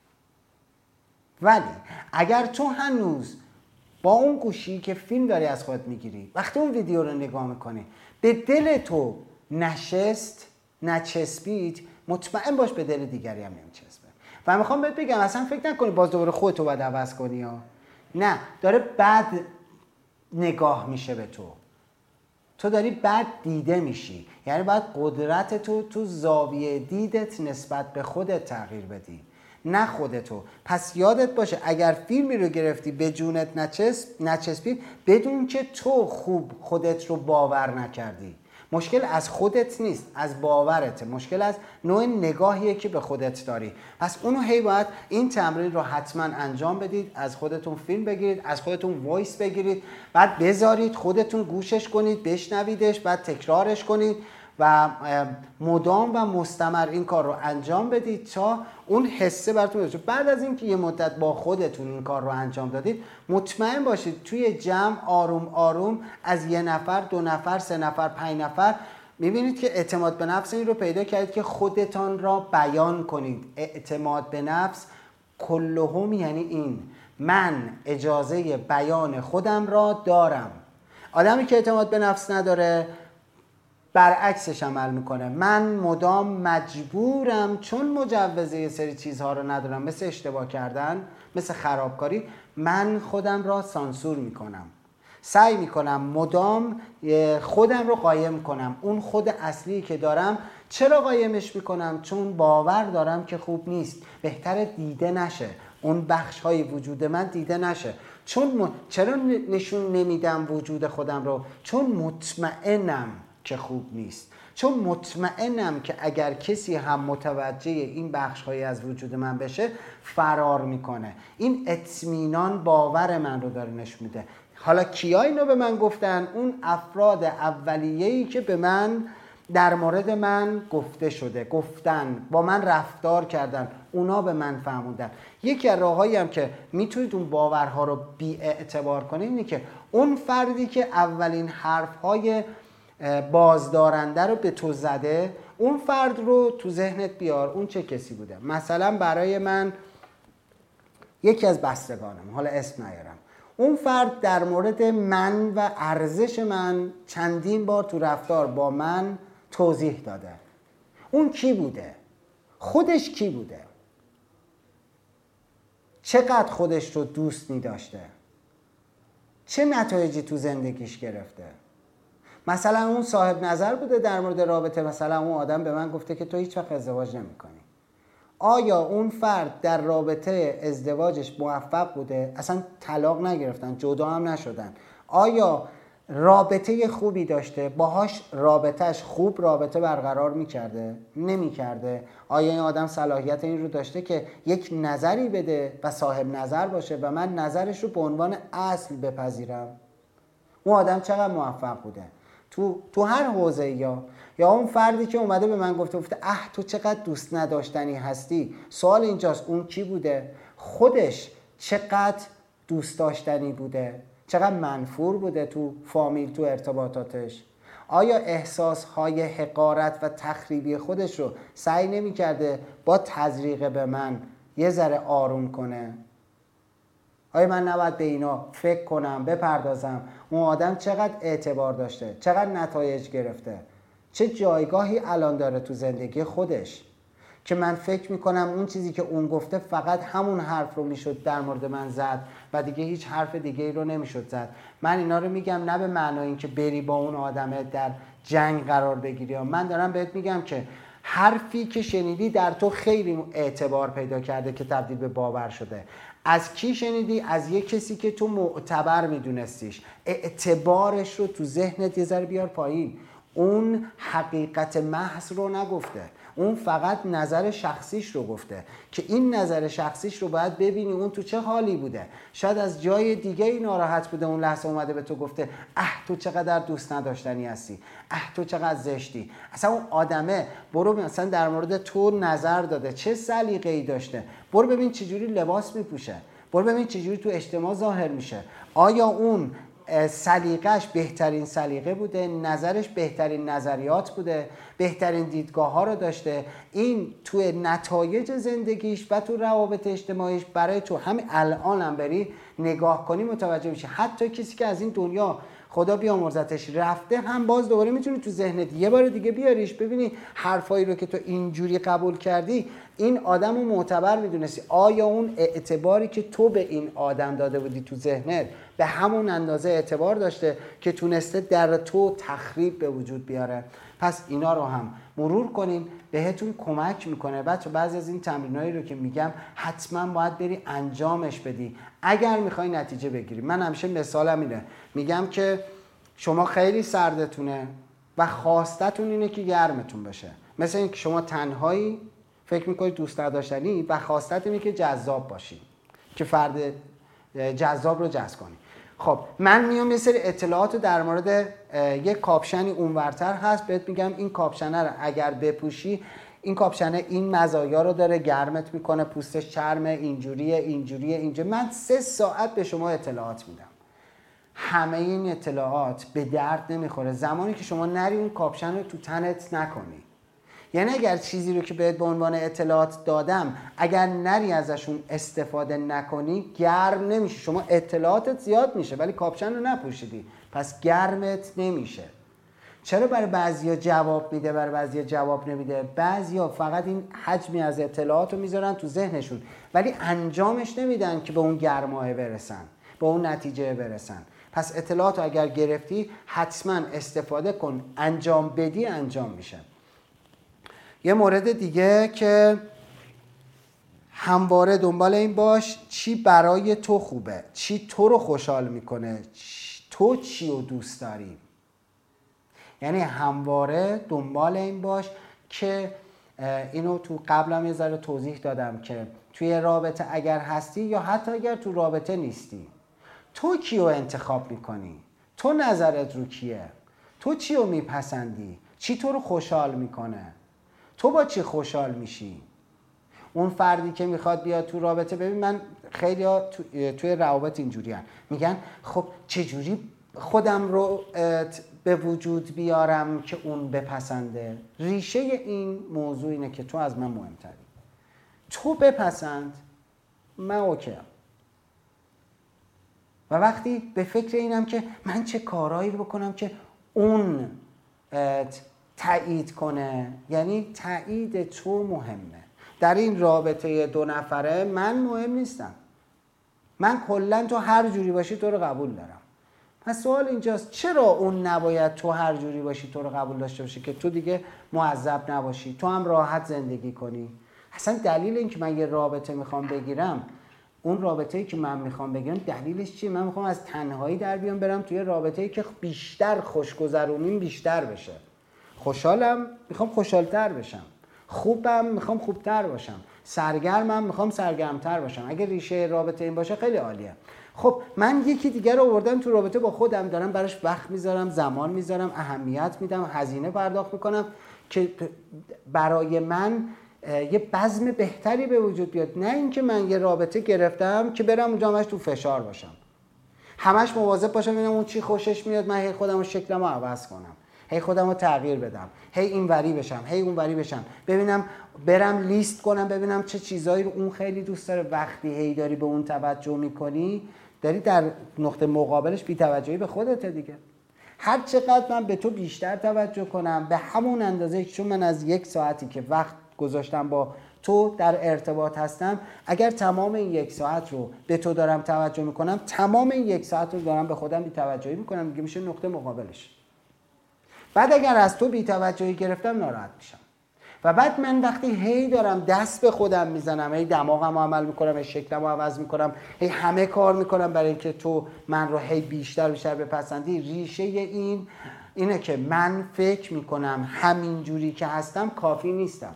B: ولی اگر تو هنوز با اون گوشی که فیلم داری از خودت میگیری، وقتی اون ویدیو رو نگاه میکنی به دل تو نشست، نچسبید، مطمئن باش به دل دیگری هم نمیچسبه. و میخوام بهت بگم اصلا فکر نکنی باز دوباره خودتو باید عوض کنی ها. نه، داره بد نگاه میشه به تو، تو داری بد دیده میشی. یعنی باید قدرت تو تو زاویه دیدت نسبت به خودت تغییر بدی، نه خودتو. پس یادت باشه اگر فیلمی رو گرفتی به جونت نچسب نچسبید، بدون که تو خوب خودت رو باور نکردی. مشکل از خودت نیست، از باورته. مشکل از نوع نگاهیه که به خودت داری. پس اونو هی باید این تمرین رو حتما انجام بدید. از خودتون فیلم بگیرید، از خودتون وایس بگیرید، بعد بذارید خودتون گوشش کنید، بشنویدش، بعد تکرارش کنید و مدام و مستمر این کار رو انجام بدید تا اون حسه براتون بشه. بعد از اینکه یه مدت با خودتون این کار رو انجام دادید، مطمئن باشید توی جمع آروم آروم از یه نفر، دو نفر، سه نفر، پنج نفر میبینید که اعتماد به نفس این رو پیدا کردید که خودتان را بیان کنید. اعتماد به نفس کلهم یعنی این: من اجازه بیان خودم را دارم. آدمی که اعتماد به نفس نداره برعکسش عمل میکنه. من مدام مجبورم چون مجوزه یه سری چیزها رو ندارم، مثل اشتباه کردن، مثل خرابکاری، من خودم را سانسور میکنم. سعی میکنم مدام خودم رو قایم کنم. اون خود اصلی که دارم چرا قایمش میکنم؟ چون باور دارم که خوب نیست، بهتره دیده نشه. اون بخش های وجود من دیده نشه. چون م... چرا نشون نمیدم وجود خودم رو؟ چون مطمئنم که خوب نیست، چون مطمئنم که اگر کسی هم متوجه این بخش های از وجود من بشه فرار میکنه. این اطمینان باور من رو داره نشون میده. حالا کیا اینو به من گفتن؟ اون افراد اولیه‌ای که به من در مورد من گفته شده، گفتن، با من رفتار کردن، اونا به من فهموندن. یکی از راهایی هم که میتونید اون باورها رو بی اعتبار کنید اینه که اون فردی که اولین حرفهای بازدارنده رو به تو زده، اون فرد رو تو ذهنت بیار. اون چه کسی بوده؟ مثلا برای من یکی از بستگانم، حالا اسم نیارم، اون فرد در مورد من و ارزش من چندین بار تو رفتار با من توضیح داده. اون کی بوده؟ خودش کی بوده؟ چقدر خودش رو دوست می داشته؟ چه نتایجی تو زندگیش گرفته؟ مثلا اون صاحب نظر بوده در مورد رابطه، مثلا اون آدم به من گفته که تو هیچ وقت ازدواج نمی کنی. آیا اون فرد در رابطه ازدواجش موفق بوده؟ اصلا طلاق نگرفتن، جدا هم نشدن. آیا رابطه خوبی داشته؟ باهاش رابطهش خوب رابطه برقرار میکرده؟ نمیکرده؟ آیا این آدم صلاحیت این رو داشته که یک نظری بده و صاحب نظر باشه و من نظرش رو به عنوان اصل بپذیرم؟ اون آدم چقدر موفق بوده تو تو هر حوزه؟ یا یا اون فردی که اومده به من گفته گفته اه تو چقدر دوست نداشتنی هستی. سوال اینجاست اون کی بوده؟ خودش چقدر دوست داشتنی بوده؟ چقدر منفور بوده تو فامیل، تو ارتباطاتش؟ آیا احساسهای حقارت و تخریبی خودش رو سعی نمی کرده با تزریق به من یه ذره آروم کنه؟ آیا من نباید به اینا فکر کنم، بپردازم؟ اون آدم چقدر اعتبار داشته؟ چقدر نتایج گرفته؟ چه جایگاهی الان داره تو زندگی خودش که من فکر میکنم اون چیزی که اون گفته فقط همون حرف رو میشد در مورد من زد و دیگه هیچ حرف دیگه ای رو نمیشد زد. من اینا رو میگم نه به معنای اینکه بری با اون آدمه در جنگ قرار بگیری. من دارم بهت میگم که حرفی که شنیدی در تو خیلی اعتبار پیدا کرده که تبدیل به باور شده. از کی شنیدی؟ از یک کسی که تو معتبر میدونستیش. اعتبارش رو تو ذهنت یه ذره بیار پایین. اون حقیقت محض رو نگفته، اون فقط نظر شخصیش رو گفته که این نظر شخصیش رو باید ببینی اون تو چه حالی بوده. شاید از جای دیگه ای ناراحت بوده، اون لحظه اومده به تو گفته اه تو چقدر دوست نداشتنی هستی، اه تو چقدر زشتی. اصلا اون آدمه برو مثلا در مورد تو نظر داده، چه سلیقه‌ای داشته، برو ببین چجوری لباس میپوشه، برو ببین چجوری تو اجتماع ظاهر میشه. آیا اون سلیقه‌اش بهترین سلیقه بوده؟ نظرش بهترین نظریات بوده؟ بهترین دیدگاه ها رو داشته؟ این توی نتایج زندگیش و تو روابط اجتماعیش برای تو همین الان هم بری نگاه کنی متوجه میشه. حتی کسی که از این دنیا خدا بیامرزتش رفته هم باز دوباره میتونی تو ذهنت یه بار دیگه بیاریش، ببینی حرفایی رو که تو اینجوری قبول کردی این آدم رو معتبر میدونستی. آیا اون اعتباری که تو به این آدم داده بودی تو ذهنت به همون اندازه اعتبار داشته که تونسته در تو تخریب به وجود بیاره؟ پس اینا رو هم مرور کنیم، بهتون کمک میکنه. بچه بعضی از این تمرینایی رو که میگم حتما باید بری انجامش بدی اگر میخوای نتیجه بگیری. من همیشه مثالم اینه، میگم که شما خیلی سردتونه و خواستتون اینه که گرمتون بشه. مثل اینکه شما تنهایی فکر میکنید دوست نداشتنی و خواستت اینه که جذاب باشی، که فرد جذاب رو جذب کنی. خب من میام یه سری اطلاعات رو در مورد یک کاپشنی اونورتر هست بهت میگم این کاپشنه رو اگر بپوشی این کاپشنه این مزایا رو داره، گرمت میکنه، پوستش چرمه، اینجوریه اینجوریه اینجوریه. من سه ساعت به شما اطلاعات میدم. همه این اطلاعات به درد نمیخوره زمانی که شما نری اون کاپشن رو تو تنت نکنی. یعنی اگر چیزی رو که بهت به عنوان اطلاعات دادم اگر نری ازشون استفاده نکنی گرم نمیشه. شما اطلاعاتت زیاد میشه ولی کاپشن رو نپوشیدی پس گرمت نمیشه. چرا برای بعضیا جواب میده برای بعضیا جواب نمیده؟ بعضیا فقط این حجمی از اطلاعات رو میذارن تو ذهنشون ولی انجامش نمیدن که به اون گرماه برسن، به اون نتیجه برسن. پس اطلاعات رو اگر گرفتی حتما استفاده کن، انجام بدی انجام میشه. یه مورد دیگه که همواره دنبال این باش چی برای تو خوبه، چی تو رو خوشحال میکنه، تو چی رو دوست داری. یعنی همواره دنبال این باش که اینو تو قبلم یه ذره توضیح دادم که توی رابطه اگر هستی یا حتی اگر تو رابطه نیستی، تو کیو انتخاب میکنی؟ تو نظرت رو کیه؟ تو چی رو میپسندی؟ چی تو رو خوشحال میکنه؟ تو با چی خوشحال میشی؟ اون فردی که میخواد بیاد تو رابطه، ببین من خیلی ها تو، توی روابط اینجوری هن. میگن خب چجوری خودم رو به وجود بیارم که اون بپسنده؟ ریشه این موضوع اینه که تو از من مهمتری. تو بپسند، من اوکیم. و وقتی به فکر اینم که من چه کارهایی رو بکنم که اون تایید کنه، یعنی تایید تو مهمه. در این رابطه دو نفره من مهم نیستم. من کلا تو هر جوری باشی تو رو قبول دارم. پس سوال اینجاست چرا اون نباید تو هر جوری باشی تو رو قبول داشته باشه که تو دیگه معذب نباشی، تو هم راحت زندگی کنی؟ اصلا دلیل این که من یه رابطه میخوام بگیرم، اون رابطه‌ای که من میخوام بگیرم دلیلش چیه؟ من میخوام از تنهایی در بیام برم توی رابطه‌ای که بیشتر خوشگذرونیم بیشتر بشه. خوشحالم میخوام خوشحالتر بشم، خوبم میخوام خوبتر باشم، سرگرمم میخوام سرگرمتر باشم. اگه ریشه رابطه این باشه خیلی عالیه. خب من یکی دیگر رو آوردم تو رابطه با خودم، دارم براش وقت میذارم، زمان میذارم، اهمیت میدم، هزینه پرداخت میکنم که برای من یه بزم بهتری به وجود بیاد. نه اینکه من یه رابطه گرفتم که برم اونجا همش تو فشار باشم، همش مواظب باشم ببینم اون چی خوشش میاد، من هی خودم رو شکلمو عوض کنم، هی خودم رو تغییر بدم، هی این وری بشم، هی اون وری بشم، ببینم برم لیست کنم ببینم چه چیزایی رو اون خیلی دوست داره. وقتی هی داری به اون توجه میکنی، داری در نقطه مقابلش بی‌توجهی به خودت دیگه. هر چقدر من به تو بیشتر توجه کنم، به همون اندازه، چون من از یک ساعتی که وقت گذاشتم با تو در ارتباط هستم، اگر تمام این یک ساعت رو به تو دارم توجه میکنم، تمام این یک ساعت رو دارم به خودم بی‌توجهی میکنم دیگه، میشه نقطه مقابلش. بعد اگر از تو بی‌توجهی گرفتم ناراحت میشم. و بعد من وقتی هی دارم دست به خودم میزنم، هی دماغم عمل میکنم، هی شکلم رو عوض میکنم، هی همه کار میکنم برای اینکه تو من رو هی بیشتر بیشتر بپسندی، ریشه این اینه که من فکر میکنم همین جوری که هستم کافی نیستم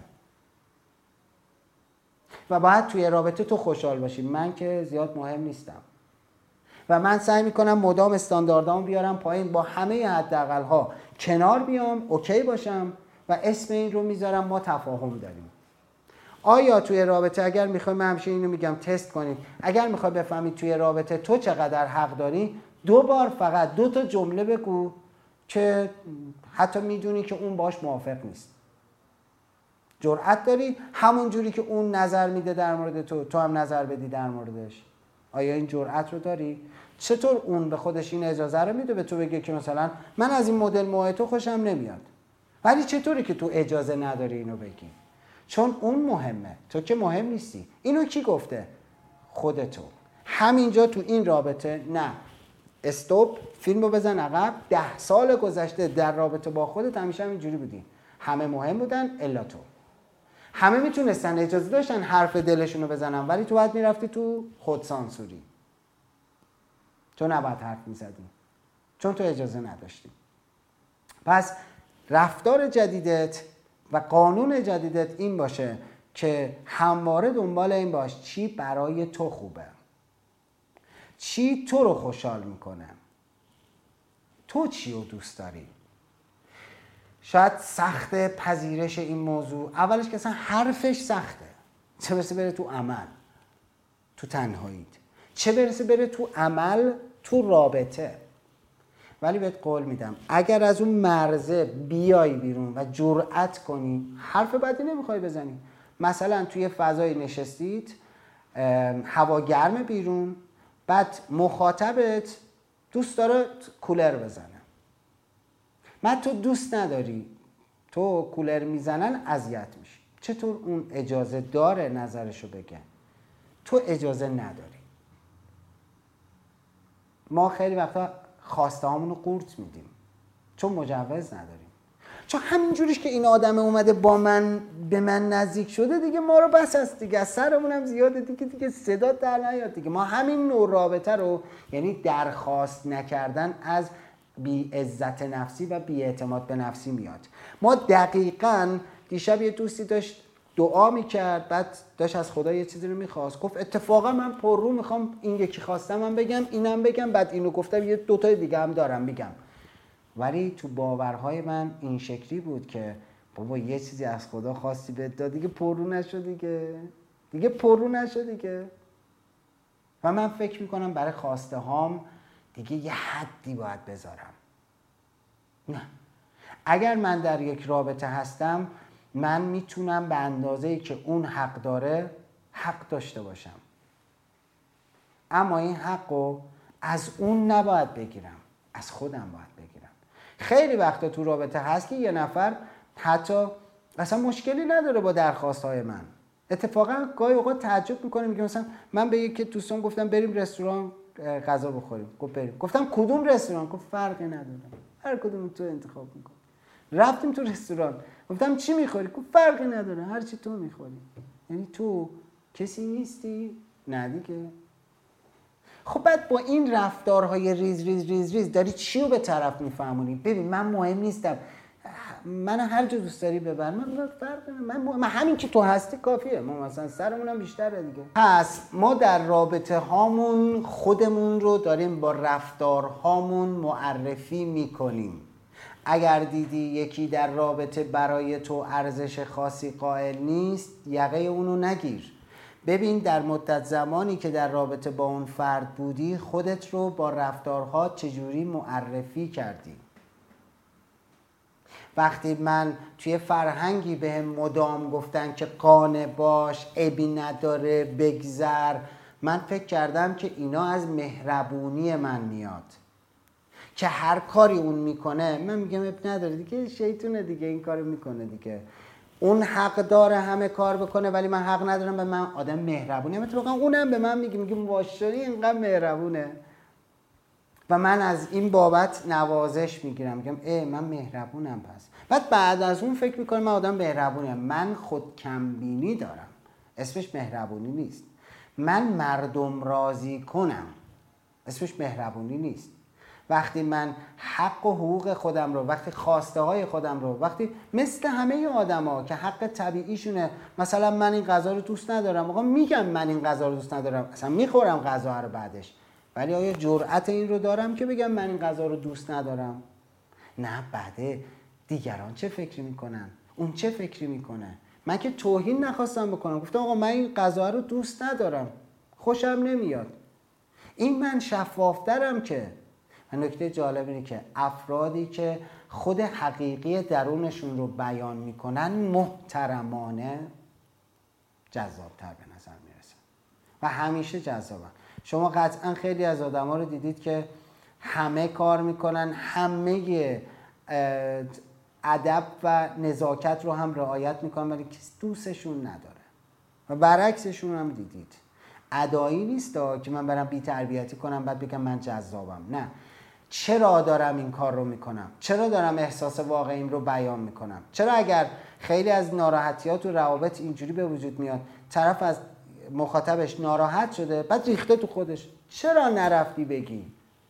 B: و باید توی رابطه تو خوشحال باشی، من که زیاد مهم نیستم. و من سعی میکنم مدام استانداردامو بیارم پایین، با همه حداقل ها کنار بیام، اوکی باشم و اسم این رو میذارم ما تفاهم داریم. آیا توی رابطه، اگر میخوای، من همیشه اینو میگم تست کنید، اگر میخوای بفهمید توی رابطه تو چقدر حق داری، دو بار فقط دو تا جمله بگو که حتی میدونی که اون باش موافق نیست. جرأت داری همون جوری که اون نظر میده در مورد تو، تو هم نظر بدی در موردش؟ آیا این جرأت رو داری؟ چطور اون به خودش این اجازه رو میده به تو بگه که مثلا من از این مدل موهای تو خوشم نمیاد، ولی چطوری که تو اجازه نداری اینو بگی؟ چون اون مهمه، تو که مهم نیستی. اینو کی گفته؟ خودتو. همینجا تو این رابطه نه، استوب، فیلمو بزن عقب. ده سال گذشته در رابطه با خودت همیشه همینجوری بودی، همه مهم بودن الا تو. همه میتونستن، اجازه داشتن حرف دلشونو بزنن، ولی تو باید میرفتی تو خودسانسوری، تو نباید حرف میزدی چون تو اجازه نداشتی. پس رفتار جدیدت و قانون جدیدت این باشه که همواره دنبال این باش چی برای تو خوبه، چی تو رو خوشحال میکنه، تو چی رو دوست داری. شاید سخته پذیرش این موضوع، اولش که اصلا حرفش سخته، چه برسه بره تو عمل، تو تنهاییت، چه برسه بره تو عمل تو رابطه. ولی بهت قول میدم اگر از اون مرزه بیای بیرون و جرأت کنی، حرف بدی نمیخوای بزنی. مثلا توی فضای نشستید، هوا گرم بیرون، بعد مخاطبت دوست داره کولر بزنه، من تو دوست نداری، تو کولر میزنن اذیت میشی، چطور اون اجازه داره نظرشو بگه؟ تو اجازه نداری. ما خیلی وقتا خواسته هامونو قورت میدیم چون مجوز نداریم، چون همین جوریش که این آدم اومده با من به من نزدیک شده دیگه ما رو بس است دیگه، از سرمون هم زیاده دیگه، دیگه صدا در نیاد دیگه. ما همین نوع رابطه رو، یعنی درخواست نکردن از بی عزت نفسی و بی اعتماد به نفسی میاد. ما دقیقاً دیشب یه دوستی داشت دعا میکرد، بعد داشت از خدا یه چیزی رو میخواست، گفت اتفاقا من پر رو میخوام این یکی خواستم من بگم، اینم بگم، بعد اینو گفتم، یه دوتای دیگه هم دارم میگم. ولی تو باورهای من این شکلی بود که بابا یه چیزی از خدا خواستی بهت داد دیگه، پر رو نشد دیگه، دیگه پر رو نشد دیگه. و من فکر میکنم برای خواسته هام دیگه یه حدی باید بذارم. نه، اگر من در یک رابطه هستم من میتونم به اندازه‌ای که اون حق داره حق داشته باشم، اما این حقو از اون نباید بگیرم، از خودم باید بگیرم. خیلی وقتا تو رابطه هست که یه نفر حتی اصلا مشکلی نداره با درخواست‌های من. اتفاقا گاهی اوقات تعجب میکنه، میگه مثلا من به یکی دوستان گفتم بریم رستوران غذا بخوریم، گفت بریم. گفتم کدوم رستوران؟ گفت فرقی نداره، هر کدوم تو انتخاب میکن. رفتیم تو رستوران، گفتم چی میخوری؟ گفت فرقی نداره، هر چی تو میخوری. یعنی تو کسی نیستی؟ نه دیگه. خب بعد با این رفتارهای ریز ریز ریز ریز داری چی رو به طرف میفهمونی؟ ببین من مهم نیستم، من هر جا دوست داری ببر، من فرق من, من همین که تو هستی کافیه، ما مثلا سرمونم بیشتره دیگه. پس ما در رابطه هامون خودمون رو داریم با رفتارهامون معرفی میکنیم. اگر دیدی یکی در رابطه برای تو ارزش خاصی قائل نیست، یقه اونو نگیر. ببین در مدت زمانی که در رابطه با اون فرد بودی خودت رو با رفتارها چجوری معرفی کردی. وقتی من توی فرهنگی به مدام گفتن که قانع باش، عیبی نداره، بگذر، من فکر کردم که اینا از مهربونی من میاد، که هر کاری اون میکنه من میگم عیب نداره دیگه، شیطونه دیگه، این کارو میکنه دیگه، اون حق داره همه کار بکنه ولی من حق ندارم، به من آدم مهربونه. اتفاقا اونم به من میگه میگه ماشاءالله اینقدر مهربونه و من از این بابت نوازش میگیرم، میگم ای من مهربونم. پس بعد بعد از اون فکر میکنم من آدم مهربونیم. من خود کمبینی دارم، اسمش مهربونی نیست. من مردم راضی کنم، اسمش مهربونی نیست. وقتی من حق و حقوق خودم رو، وقتی خواسته های خودم رو، وقتی مثل همه آدم ها که حق طبیعیشونه، مثلا من این غذا رو دوست ندارم، آقا میگم من این غذا رو دوست ندارم، اصلا میخورم غذا رو بعدش، ولی آیا جرأت این رو دارم که بگم من این غذا رو دوست ندارم؟ نه، بعده دیگران چه فکری میکنن، اون چه فکری میکنه. من که توهین نخواستم بکنم، گفتم آقا من این غذا رو دوست ندارم، خوشم نمیاد. این من شفافترم. که نکته جالب اینه که افرادی که خود حقیقی درونشون رو بیان میکنن محترمانه جذابتر به نظر میرسن و همیشه جذابن. شما قطعا خیلی از آدما رو دیدید که همه کار میکنن، همه ادب و نزاکت رو هم رعایت میکنن ولی کسی دوستشون نداره. و برعکسشون هم دیدید. ادایی نیست که من برم بی تربیتی کنم بعد بگم من جذابم. نه، چرا دارم این کار رو میکنم؟ چرا دارم احساس واقعیم رو بیان میکنم؟ چرا اگر خیلی از ناراحتیات و روابط اینجوری به وجود میاد، طرف از مخاطبش ناراحت شده بعد ریخته تو خودش، چرا نرفتی بگی؟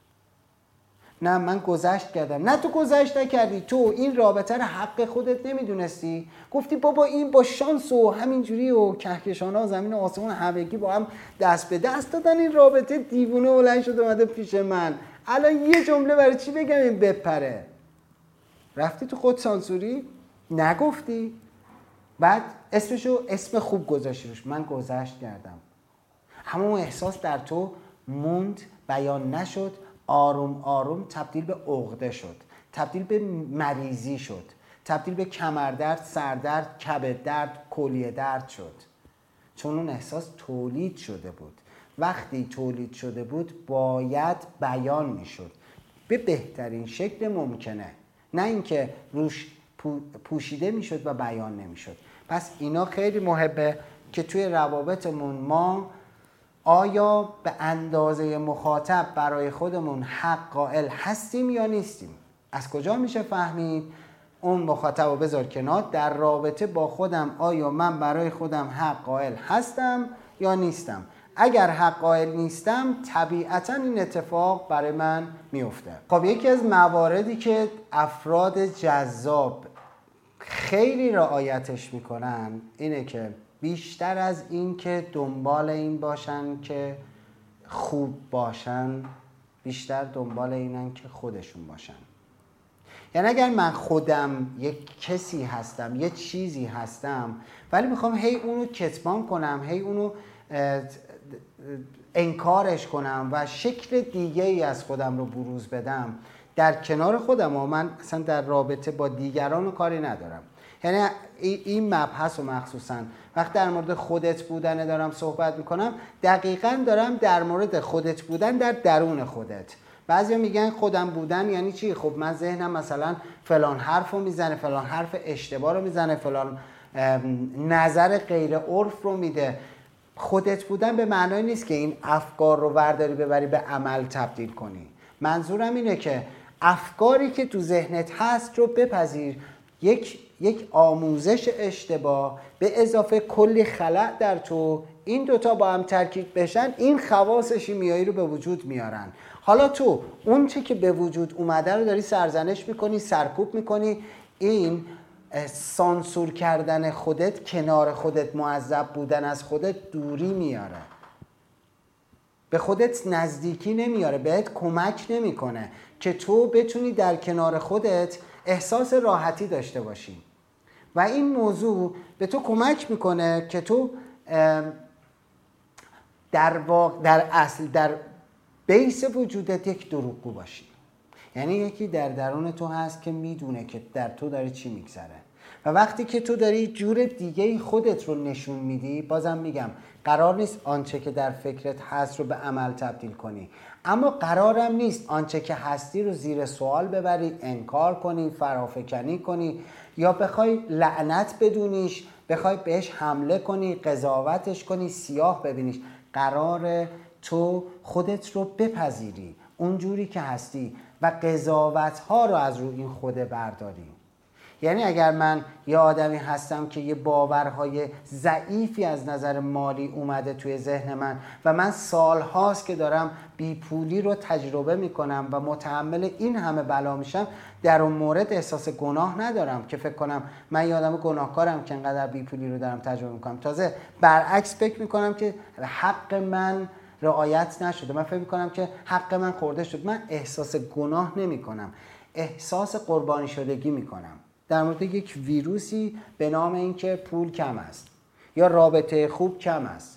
B: نه من گذشت کردم. نه تو گذشت نکردی، تو این رابطه رو حق خودت نمیدونستی، گفتی بابا این با شانس و همینجوری و کهکشان‌ها زمین و آسمون همگی با هم دست به دست دادن این رابطه، دیوونه بلند شد اومده پیش من، الان یه جمله برای چی بگم این بپره؟ رفتی تو خود سانسوری نگفتی، بعد اسمشو اسم خوب گذاشتی روش، من گذشت کردم. همون احساس در تو موند، بیان نشد، آروم آروم تبدیل به عقده شد، تبدیل به مریضی شد، تبدیل به کمردرد، سردرد، کبد درد، کلیه درد شد. چون اون احساس تولید شده بود. وقتی تولید شده بود باید بیان میشد به بهترین شکل ممکنه، نه اینکه روش پوشیده میشد و بیان نمیشد. پس اینا خیلی مهمه که توی روابطمون ما آیا به اندازه مخاطب برای خودمون حق قائل هستیم یا نیستیم. از کجا میشه فهمید؟ اون مخاطب رو بذار کنار. در رابطه با خودم آیا من برای خودم حق قائل هستم یا نیستم؟ اگر حق قائل نیستم طبیعتا این اتفاق برای من میفته. خب یکی از مواردی که افراد جذاب خیلی رعایتش میکنن اینه که بیشتر از این که دنبال این باشن که خوب باشن، بیشتر دنبال اینن که خودشون باشن. یعنی اگر من خودم یک کسی هستم، یک چیزی هستم، ولی میخوام هی اونو کتمان کنم، هی اونو انکارش کنم و شکل دیگه ای از خودم رو بروز بدم در کنار خودم، و من اصلا در رابطه با دیگران کاری ندارم. یعنی این مبحث و مخصوصا وقتی در مورد خودت بودن دارم صحبت میکنم، دقیقاً دارم در مورد خودت بودن در درون خودت. بعضیا میگن خودم بودن یعنی چی؟ خب من ذهنم مثلا فلان حرف رو میزنه، فلان حرف اشتباه رو میزنه، فلان نظر غیر عرف رو میده. خودت بودن به معنای نیست که این افکار رو ورداری ببری به عمل تبدیل کنی. منظورم اینه که افکاری که تو ذهنت هست رو بپذیر، یک یک آموزش اشتباه به اضافه کلی خلأ در تو، این دوتا با هم ترکیب بشن، این خواص شیمیایی رو به وجود میارن. حالا تو اون چه که به وجود اومده رو داری سرزنش میکنی، سرکوب میکنی. این سانسور کردن خودت، کنار خودت، معذب بودن از خودت دوری میاره، به خودت نزدیکی نمیاره، بهت کمک نمیکنه که تو بتونی در کنار خودت احساس راحتی داشته باشی. و این موضوع به تو کمک میکنه که تو در واقع در اصل در بیس وجودت یک دروغگو باشی. یعنی یکی در درون تو هست که میدونه که در تو داره چی میگذره، و وقتی که تو داری جور دیگه خودت رو نشون میدی، بازم میگم قرار نیست آنچه که در فکرت هست رو به عمل تبدیل کنی، اما قرارم نیست آنچه که هستی رو زیر سوال ببری، انکار کنی، فرافکنی کنی، یا بخوای لعنت بدونیش، بخوای بهش حمله کنی، قضاوتش کنی، سیاه ببینیش. قراره تو خودت رو بپذیری اونجوری که هستی و قضاوت‌ها رو از روی این خوده برداری. یعنی اگر من یه آدمی هستم که یه باورهای ضعیفی از نظر مالی اومده توی ذهن من و من سالهاست که دارم بیپولی رو تجربه میکنم و متحمل این همه بلا میشم، در اون مورد احساس گناه ندارم که فکر کنم من یه آدم گناهکارم که انقدر بیپولی رو دارم تجربه میکنم. تازه برعکس فکر میکنم که حق من رعایت نشده، من فکر میکنم که حق من خورده شد. من احساس گناه نمیکنم، احساس قربانی شدگی میکنم در مورد یک ویروسی به نام این که پول کم است یا رابطه خوب کم است.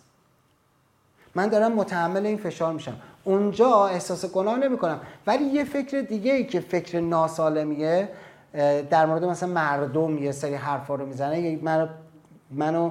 B: من دارم متحمل این فشار میشم، اونجا احساس گناه نمی کنم. ولی یه فکر دیگه ای که فکر ناسالمیه در مورد مثلا مردم یه سری حرفا رو میزنه، منو منو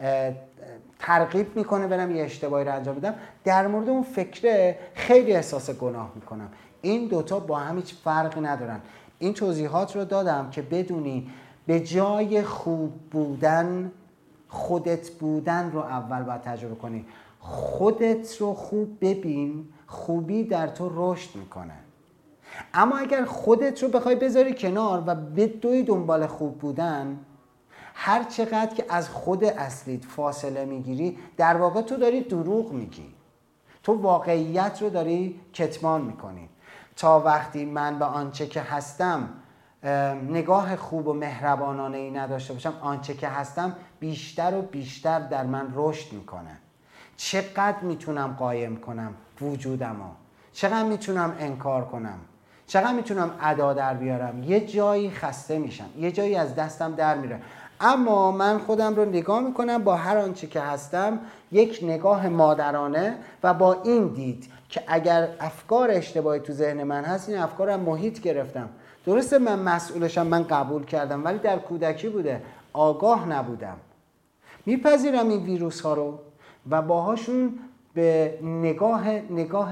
B: ترغیب میکنه برم یه اشتباهی رو انجام بدم، در مورد اون فکره خیلی احساس گناه میکنم. این دوتا با هم هیچ فرقی ندارن. این توضیحات رو دادم که بدونی به جای خوب بودن خودت بودن رو اول باید تجربه کنی. خودت رو خوب ببین، خوبی در تو رشد میکنه. اما اگر خودت رو بخوای بذاری کنار و بدوی دنبال خوب بودن، هر چقدر که از خود اصلیت فاصله میگیری، در واقع تو داری دروغ میگی، تو واقعیت رو داری کتمان میکنی. تا وقتی من به آنچه که هستم نگاه خوب و مهربانانه ای نداشته باشم، آنچه که هستم بیشتر و بیشتر در من رشد میکنه. چقدر میتونم قایم کنم وجودمو، چقدر میتونم انکار کنم، چقدر میتونم ادا در بیارم. یه جایی خسته میشم، یه جایی از دستم در میره. اما من خودم رو نگاه میکنم با هر آنچه که هستم، یک نگاه مادرانه، و با این دید که اگر افکار اشتباهی تو ذهن من هست، این افکارم محیط گرفتم. درسته من مسئولشم، من قبول کردم، ولی در کودکی بوده، آگاه نبودم. میپذیرم این ویروس ها رو و باهاشون به نگاه نگاه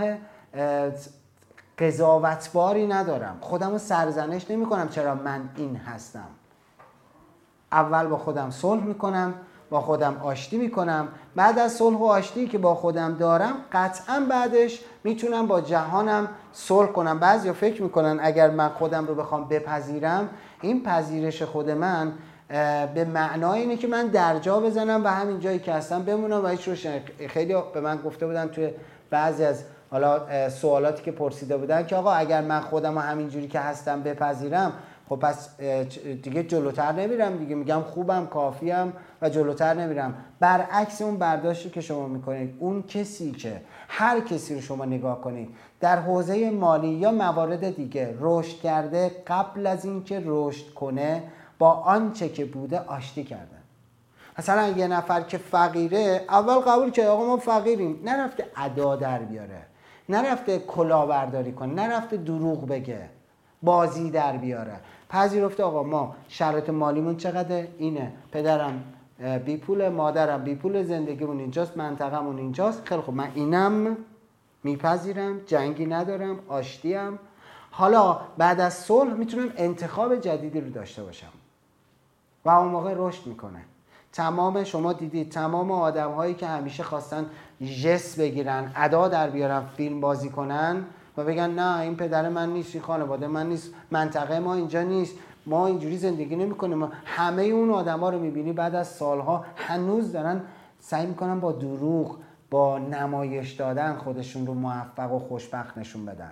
B: قضاوتباری ندارم. خودم رو سرزنش نمی کنم چرا من این هستم. اول با خودم صلح میکنم، با خودم آشتی میکنم. بعد از صلح و آشتی که با خودم دارم، قطعا بعدش میتونم با جهانم صلح کنم. بعضیا فکر میکنن اگر من خودم رو بخوام بپذیرم، این پذیرش خود من به معنای اینه که من درجا بزنم و همین جایی که هستم بمونم و هیچ روش. خیلی به من گفته بودن توی بعضی از حالا سوالاتی که پرسیده بودن که آقا اگر من خودم همین جوری که هستم بپذیرم، خب پس دیگه جلوتر نمیرم دیگه، میگم خوبم کافیم و جلوتر نمیرم. برعکس اون برداشتی که شما میکنید، اون کسی که هر کسی رو شما نگاه کنید در حوزه مالی یا موارد دیگه رشد کرده، قبل از اینکه رشد کنه با آنچه که بوده آشتی کردن. مثلا یه نفر که فقیره اول قبول کرد آقا ما فقیریم، نرفته ادا در بیاره، نرفته کلاهبرداری کنه، نرفته دروغ بگه، بازی در بیاره، پذیرفته آقا ما شرایط مالیمون چقدر اینه، پدرم بی پول، مادرم بی پول، زندگیمون اینجاست، منطقمون اینجاست، خیلی خوب من اینم میپذیرم، جنگی ندارم، آشتیم. حالا بعد از صلح میتونم انتخاب جدیدی رو داشته باشم و اون موقع رشد میکنه. تمام شما دیدید تمام آدم هایی که همیشه خواستن ژس بگیرن، ادا در بیارن، فیلم بازی کنن و بگن نه این پدر من نیست، این خانواده من نیست، منطقه ما اینجا نیست، ما اینجوری زندگی نمی کنیم، همه اون آدم ها رو میبینی بعد از سالها هنوز دارن سعی میکنن با دروغ، با نمایش دادن خودشون رو موفق و خوشبخت نشون بدن.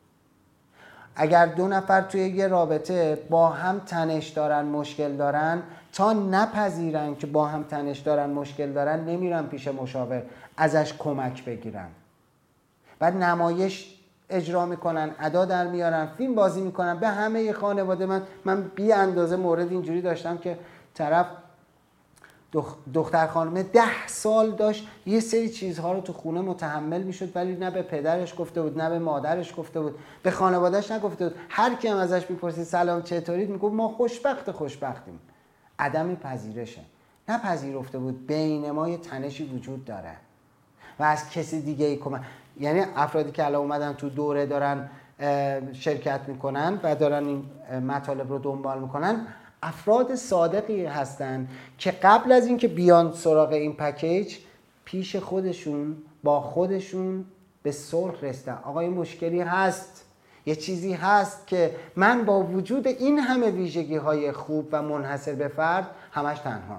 B: اگر دو نفر توی یه رابطه با هم تنش دارن، مشکل دارن، تا نپذیرن که با هم تنش دارن، مشکل دارن، نمیرن پیش مشاور ازش کمک بگیرن. بعد نمایش اجرا میکنن، ادا در میارن، فیلم بازی میکنن به همه خانواده. من من بی اندازه مورد اینجوری داشتم که طرف دخ... دختر خانمه ده سال داشت یه سری چیزها رو تو خونه متحمل میشد، ولی نه به پدرش گفته بود، نه به مادرش گفته بود، به خانوادهش نگفته بود. هر کی هم ازش میپرسید سلام چطورید، میگفت ما خوشبخت خوشبختیم. عدم پذیرشه، نپذیرفته بود بین ما یه تنشی وجود داره و از کسی دیگه ای کمک. یعنی افرادی که الان اومدن تو دوره دارن شرکت میکنن و دارن این مطالب رو دنبال میکنن، افراد صادقی هستن که قبل از اینکه بیان سراغ این پکیج پیش خودشون با خودشون به صلح رسیدن. آقا این مشکلی هست، یه چیزی هست که من با وجود این همه ویژگی های خوب و منحصر به فرد همش تنها،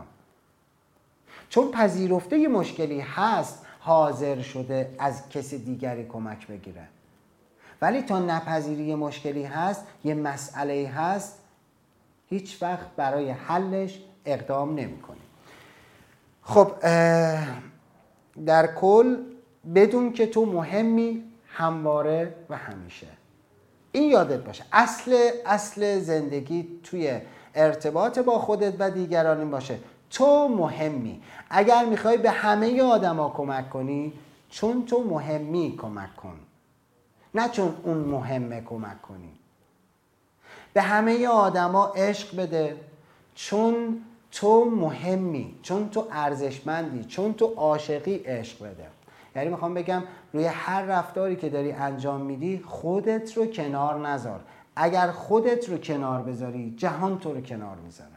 B: چون پذیرفته یه مشکلی هست حاضر شده از کسی دیگری کمک بگیره. ولی تا نپذیری یه مشکلی هست، یه مسئله هست، هیچ وقت برای حلش اقدام نمی کنی. خب در کل بدون که تو مهمی همواره و همیشه. این یادت باشه اصل اصل زندگی توی ارتباط با خودت و دیگران این باشه تو مهمی. اگر میخوای به همه آدما کمک کنی، چون تو مهمی کمک کن، نه چون اون مهمه کمک کنی. به همه آدما عشق بده چون تو مهمی، چون تو ارزشمندی، چون تو عاشقی عشق بده. یعنی میخوام بگم روی هر رفتاری که داری انجام میدی خودت رو کنار نذار. اگر خودت رو کنار بذاری جهان تو رو کنار میذاره.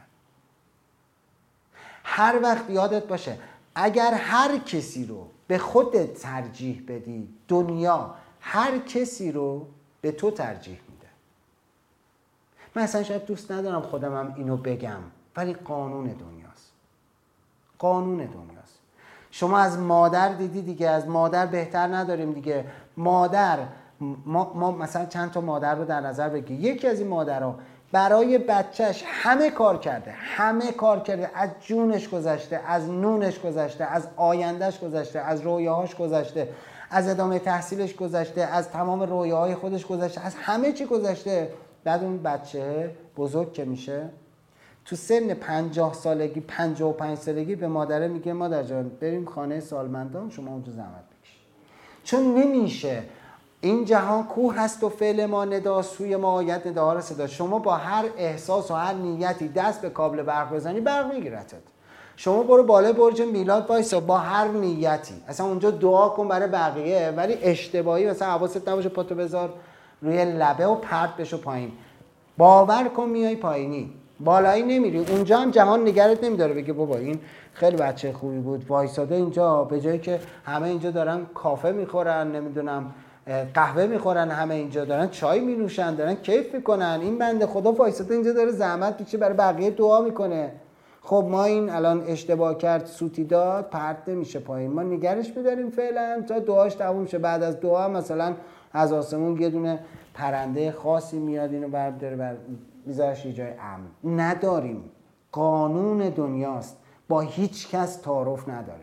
B: هر وقت یادت باشه اگر هر کسی رو به خودت ترجیح بدی، دنیا هر کسی رو به تو ترجیح میده. من اصلا شاید دوست ندارم خودم هم اینو بگم، ولی قانون دنیاست. قانون دنیاست. شما از مادر دیدی دیگه، از مادر بهتر نداریم دیگه. مادر ما, ما مثلا چند تا مادر رو در نظر بگی، یکی از این مادرها برای بچهش همه کار کرده، همه کار کرده، از جونش گذشته، از نونش گذشته، از آیندهش گذشته، از رویاهاش گذشته، از ادامه تحصیلش گذشته، از تمام رویاهای خودش گذشته، از همه چی گذشته. بعد اون بچه بزرگ که میشه تو سن پنجاه سالگی، پنجاه و پنج سالگی به مادره میگه مادر جان بریم خانه سالمندان، شما اونجا زحمت بکشید. چون نمیشه، این جهان کوه هست و فعل ما ندا، سوی ما آید نداها را صدا. شما با هر احساس و هر نیتی دست به کابل برق بزنی برق میگیرتت. شما برو بالای برج میلاد وایسا با هر نیتی، اصلا اونجا دعا کن برای بقیه، ولی اشتباهی مثلا حواست نباشه پاتو بذار روی لبه و پرت بشو پایین. باور کن میای پایینی، بالایی نمیری. اونجا هم جهان نگرت نمیداره بگه بابا این خیلی بچه خوبی بود وایساده اینجا، به جایی که همه اینجا دارن کافه میخورن، نمیدونم قهوه میخورن، همه اینجا دارن چای مینوشن، دارن کیف میکنن، این بنده خدا وایساده اینجا داره زحمت میکشه برای بقیه دعا میکنه. خب ما این الان اشتباه کرد سوتی داد پرت نمیشه پایین، ما نگرش میداریم فعلا تا دعاش تموم شه. بعد از دعا مثلا از آسمون یه دونه پرنده خاصی میاد اینو برداره بر میذارش یه جای امن. نداریم. قانون دنیاست، با هیچ کس تعارف نداره،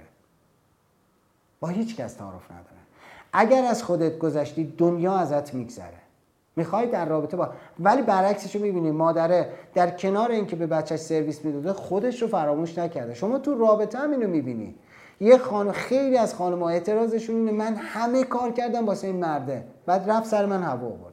B: با هیچ کس تعارف نداره. اگر از خودت گذشتی دنیا ازت میگذره. میخوای در رابطه با، ولی برعکسش رو میبینی، مادره در کنار اینکه به بچهش سرویس میداده خودش رو فراموش نکرده. شما تو رابطه هم اینو میبینی. یه خانم، خیلی از خانم‌ها اعتراضشون اینه من همه کار کردم واسه این مرده، بعد رفت سر من هوا آورد.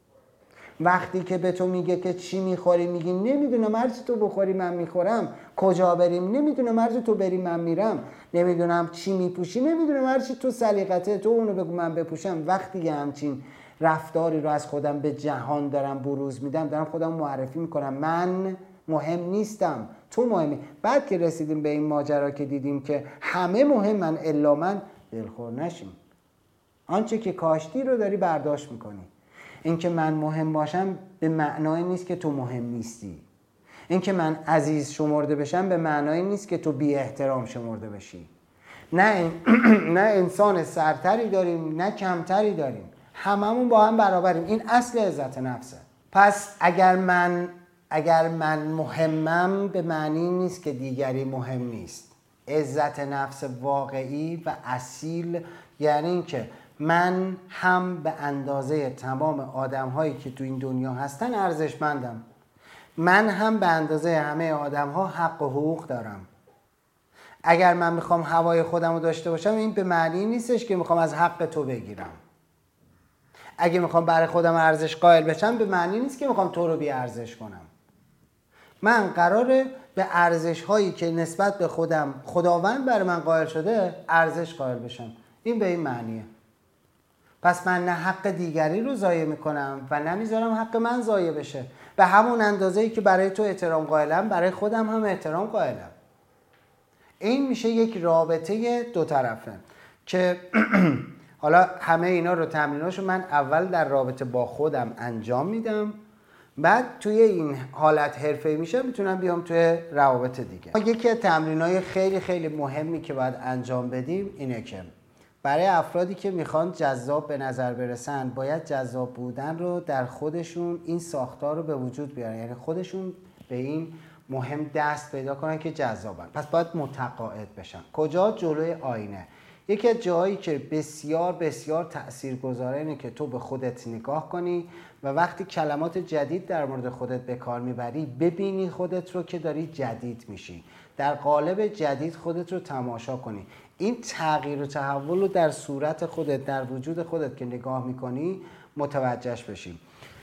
B: وقتی که به تو میگه که چی میخوری میگی نمیدونم، هر چی تو بخوری من میخورم، کجا بریم نمیدونم، هر چی تو بری من میرم، نمیدونم چی میپوشی نمیدونم، هر چی تو سلیقته تو اونو بگو من بپوشم. وقتی که همچین رفتاری رو از خودم به جهان دارم بروز میدم، دارم خودم معرفی میکنم من مهم نیستم، تو مهمی. بعد که رسیدیم به این ماجرا که دیدیم که همه مهمن الا من، دلخور نشیم. آنچه که کاشتی رو داری برداشت میکنی. این که من مهم باشم به معنای نیست که تو مهم نیستی. این که من عزیز شمرده بشم به معنای نیست که تو بی احترام شمرده بشی. نه نه انسان سرتری داریم نه کمتری داریم، هممون با هم برابریم. این اصل عزت نفسه. پس اگر من اگر من مهمم به معنی نیست که دیگری مهم نیست. عزت نفس واقعی و اصیل یعنی این که من هم به اندازه تمام آدم هایی که تو این دنیا هستن ارزشمندم. من هم به اندازه همه آدم ها حق و حقوق دارم. اگر من میخوام هوای خودم رو داشته باشم این به معنی نیستش که میخوام از حق تو بگیرم. اگه میخوام برای خودم ارزش قائل بشم به معنی نیست که میخوام تو رو بی ارزش کنم. من قراره به ارزش هایی که نسبت به خودم خداوند برای من قائل شده ارزش قائل بشم. این به این معنیه. پس من نه حق دیگری رو ضایع میکنم و نمیذارم حق من ضایع بشه. به همون اندازه‌ای که برای تو احترام قائلم برای خودم هم احترام قائلم. این میشه یک رابطه دو طرفه که حالا همه اینا رو تمریناشو من اول در رابطه با خودم انجام میدم، بعد توی این حالت حرفه‌ای میشه میتونم بیام توی روابط دیگه. یکی از تمرینای خیلی خیلی مهمی که باید انجام بدیم اینه که برای افرادی که میخوان جذاب به نظر برسن باید جذاب بودن رو در خودشون این ساختار رو به وجود بیارن، یعنی خودشون به این مهم دست پیدا کنن که جذابن. پس باید متقاعد بشن. کجا؟ جلوی آینه. یکی از جاهایی که بسیار بسیار تاثیرگذاره اینه که تو به خودت نگاه کنی و وقتی کلمات جدید در مورد خودت به کار میبری ببینی خودت رو که داری جدید میشی، در قالب جدید خودت رو تماشا کنی. این تغییر و تحول رو در صورت خودت، در وجود خودت که نگاه میکنی متوجهش بشی.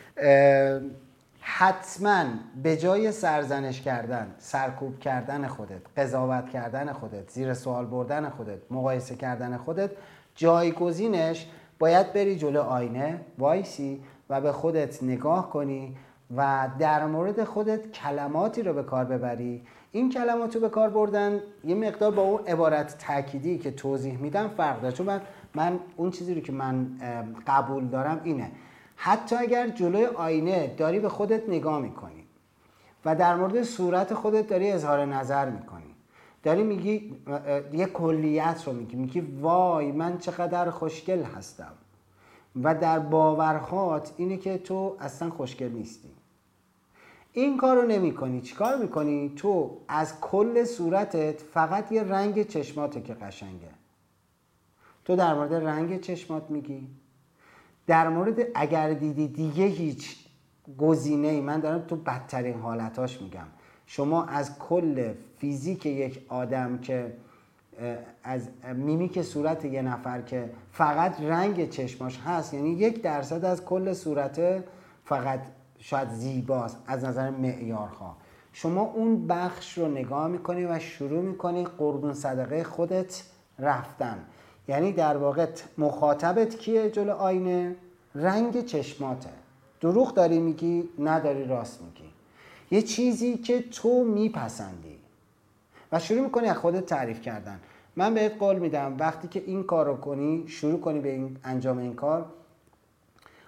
B: حتما به جای سرزنش کردن، سرکوب کردن خودت، قضاوت کردن خودت، زیر سوال بردن خودت، مقایسه کردن خودت، جایگزینش باید بری جلو آینه وایسی و به خودت نگاه کنی و در مورد خودت کلماتی رو به کار ببری. این کلمات رو به کار بردن یه مقدار با اون عبارت تأکیدی که توضیح میدم فرق داره. چون من, من اون چیزی رو که من قبول دارم اینه، حتی اگر جلوی آینه داری به خودت نگاه میکنی و در مورد صورت خودت داری اظهار نظر میکنی، داری میگی یه کلیت رو میگی، میگی وای من چقدر خوشگل هستم و در باورهات اینه که تو اصلا خوشگل نیستی، این کار رو نمی کنی. چی کار میکنی؟ تو از کل صورتت فقط یه رنگ چشماته که قشنگه. تو در مورد رنگ چشمات میگی، در مورد اگر دیدی دیگه هیچ گزینه ای، من دارم تو بدترین حالتاش میگم، شما از کل فیزیک یک آدم که از میمیک صورت یه نفر که فقط رنگ چشماش هست، یعنی یک درصد از کل صورت فقط شاید زیباست از نظر معیارها، شما اون بخش رو نگاه میکنی و شروع میکنی قربون صدقه خودت رفتن. یعنی در واقع مخاطبت کیه جلو آینه؟ رنگ چشماته. دروغ داری میگی؟ نداری راست میگی. یه چیزی که تو میپسندی و شروع میکنی از خودت تعریف کردن. من بهت قول میدم وقتی که این کار رو کنی، شروع کنی به این انجام این کار،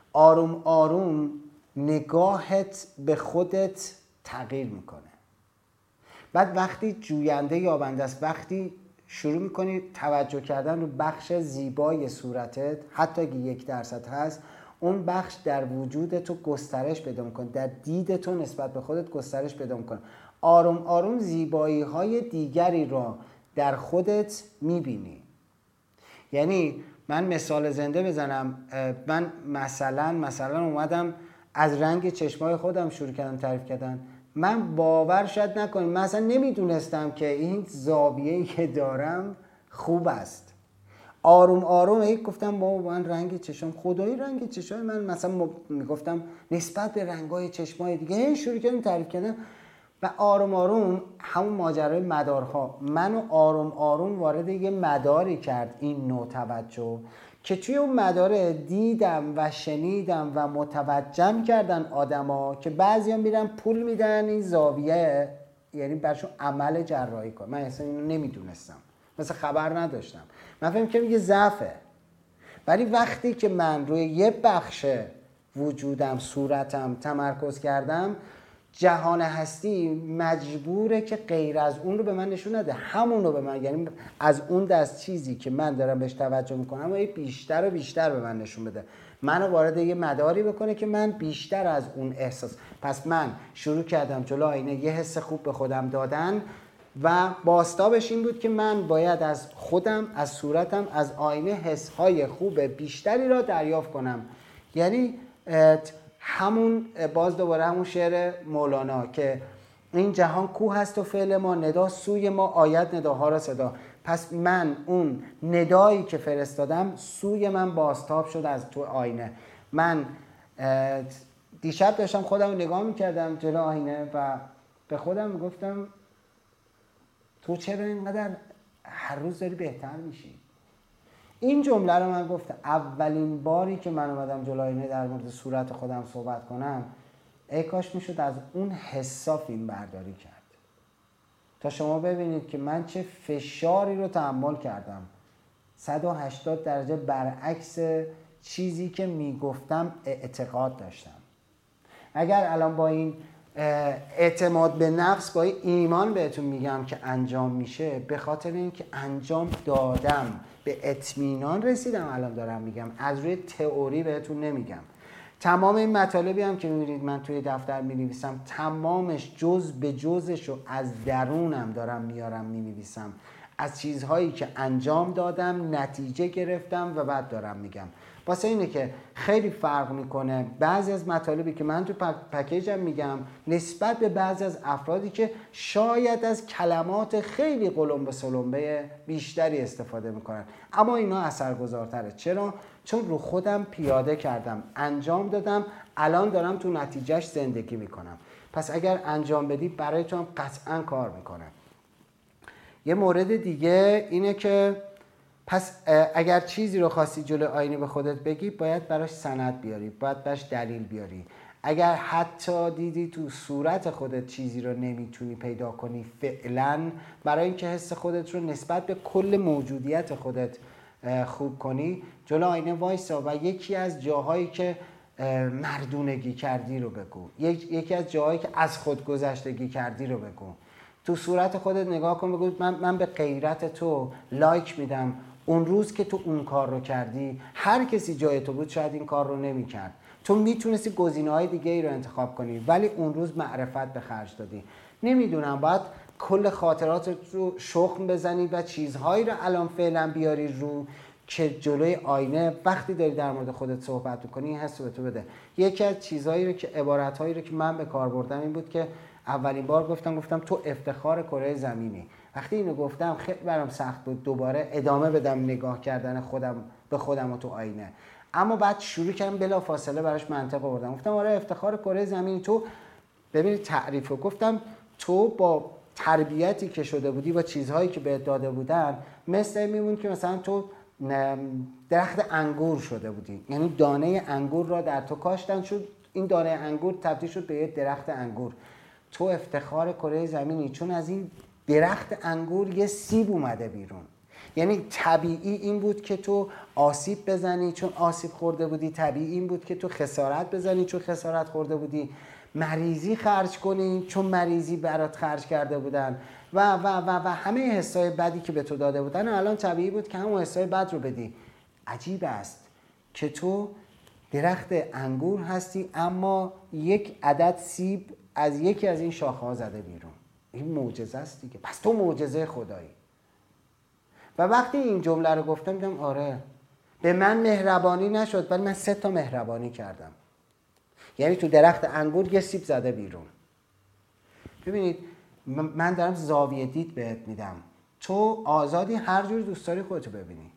B: آروم آروم نگاهت به خودت تغییر میکنه. بعد وقتی جوینده یابنده است، وقتی شروع میکنی توجه کردن رو بخش زیبای صورتت، حتی اگه یک درصد هست، اون بخش در وجود تو گسترش پیدا میکنه، در دید تو نسبت به خودت گسترش پیدا میکنه. آروم آروم زیبایی های دیگری را در خودت میبینی. یعنی من مثال زنده بزنم، من مثلا مثلا اومدم از رنگ چشمای خودم شروع کردم تعریف کردن. من باور شاید نکنیم، من اصلا نمیدونستم که این زاویه‌ای که دارم خوب است. آروم آروم هی گفتم بابا من رنگ چشم، خدایی رنگ چشم من مثلا میگفتم نسبت به رنگای چشمای دیگه، هی شروع کردم تعریف کردن و آروم آروم همون ماجرای مدارها منو آروم آروم وارد یه مداری کرد این نوع توجه که توی اون مداره دیدم و شنیدم و متوجهم کردن آدما که بعضیا میرن پول میدن این زاویه، یعنی برشون عمل جراحی کن. من اصلا اینو نمیدونستم، مثلا خبر نداشتم، من فهم که یه ضعفه. ولی وقتی که من روی یه بخش وجودم، صورتم تمرکز کردم، جهان هستی مجبوره که غیر از اون رو به من نشون نده، همون رو به من، یعنی از اون دست چیزی که من دارم بهش توجه میکنم و بیشتر و بیشتر به من نشون بده، منو وارد یه مداری بکنه که من بیشتر از اون احساس. پس من شروع کردم جلو آینه یه حس خوب به خودم دادن و بازتابش این بود که من باید از خودم، از صورتم، از آینه حسهای خوب بیشتری را دریافت کنم. یعنی همون باز دوباره همون شعر مولانا که این جهان کوه هست و فعل ما ندا سوی ما آید نداها را صدا. پس من اون ندایی که فرستادم سوی من بازتاب شد از تو آینه. من دیشب داشتم خودم رو نگاه میکردم جلو آینه و به خودم میگفتم تو چرا اینقدر هر روز داری بهتر میشی؟ این جمله رو من گفتم اولین باری که من اومدم جلو آینه در مورد صورت خودم صحبت کنم، ای کاش میشد از اون حسا فیلم برداری کرد تا شما ببینید که من چه فشاری رو تحمل کردم، صد و هشتاد درجه برعکس چیزی که میگفتم اعتقاد داشتم. اگر الان با این اعتماد به نفس، با این ایمان بهتون میگم که انجام میشه، به خاطر اینکه انجام دادم، به اطمینان رسیدم، الان دارم میگم، از روی تئوری بهتون نمیگم. تمام این مطالبی هم که میبینید من توی دفتر مینویسم، تمامش جز به جزش رو از درونم دارم میارم مینویسم، از چیزهایی که انجام دادم، نتیجه گرفتم و بعد دارم میگم. واسه اینه که خیلی فرق میکنه بعضی از مطالبی که من تو پک پکیجم میگم نسبت به بعضی از افرادی که شاید از کلمات خیلی قلمبه سلمبه بیشتری استفاده میکنن، اما اینا اثرگذارتره. چرا؟ چون رو خودم پیاده کردم، انجام دادم، الان دارم تو نتیجهش زندگی میکنم. پس اگر انجام بدی برای تو هم قطعا کار میکنه. یه مورد دیگه اینه که پس اگر چیزی رو خواستی جلو آینه به خودت بگی، باید براش سند بیاری، باید براش دلیل بیاری. اگر حتی دیدی تو صورت خودت چیزی رو نمیتونی پیدا کنی فعلا، برای اینکه حس خودت رو نسبت به کل موجودیت خودت خوب کنی، جلو آینه وایسا و یکی از جاهایی که مردونگی کردی رو بگو، یکی از جاهایی که از خود گذشتگی کردی رو بگو. تو صورت خودت نگاه کن، بگو من, من به غیرت تو لایک میدم. اون روز که تو اون کار رو کردی، هر کسی جای تو بود شاید این کار رو نمی کرد. تو میتونستی گزینه‌های دیگه ای رو انتخاب کنی، ولی اون روز معرفت به خرج دادی. نمیدونم، باید کل خاطرات رو شخم بزنی و چیزهایی رو الان فعلا بیاری رو که جلوی آینه وقتی داری در مورد خودت صحبت می‌کنی این حس رو به تو بده. یکی از چیزهایی رو که عبارت‌هایی رو که من به کار بردم این بود که اولین بار گفتم گفتم تو افتخار کره زمینی. وقتی اینو گفتم خیلی برام سخت بود دوباره ادامه بدم نگاه کردن خودم به خودم و تو آینه، اما بعد شروع کردم بلا فاصله براش منطق آوردم. گفتم آره افتخار کره زمینی. تو ببینید تعریفو گفتم، تو با تربیتی که شده بودی و چیزهایی که بهت داده بودن مثل میمون که مثلا تو درخت انگور شده بودی، یعنی دانه انگور را در تو کاشتن، شد این دانه انگور تبدیل شد به یه درخت انگور. تو افتخار کره زمینی، چون از این درخت انگور یه سیب اومده بیرون، یعنی طبیعی این بود که تو آسیب بزنی چون آسیب خورده بودی، طبیعی این بود که تو خسارت بزنی چون خسارت خورده بودی، مریضی خرج کنی چون مریضی برات خرج کرده بودن و و و و همه حسای بدی که به تو داده بودن الان طبیعی بود که همون حسای بد رو بدی. عجیب است که تو درخت انگور هستی اما یک عدد سیب از یکی از این شاخه‌ها زده بیرون. این معجزه است دیگه. پس تو معجزه خدایی. و وقتی این جمله رو گفتم دیدم آره به من مهربانی نشد ولی من سه تا مهربانی کردم. یعنی تو درخت انگور یه سیب زده بیرون. ببینید من دارم زاویه دید بهت میدم. تو آزادی هر جور دوست داری خودتو ببینی.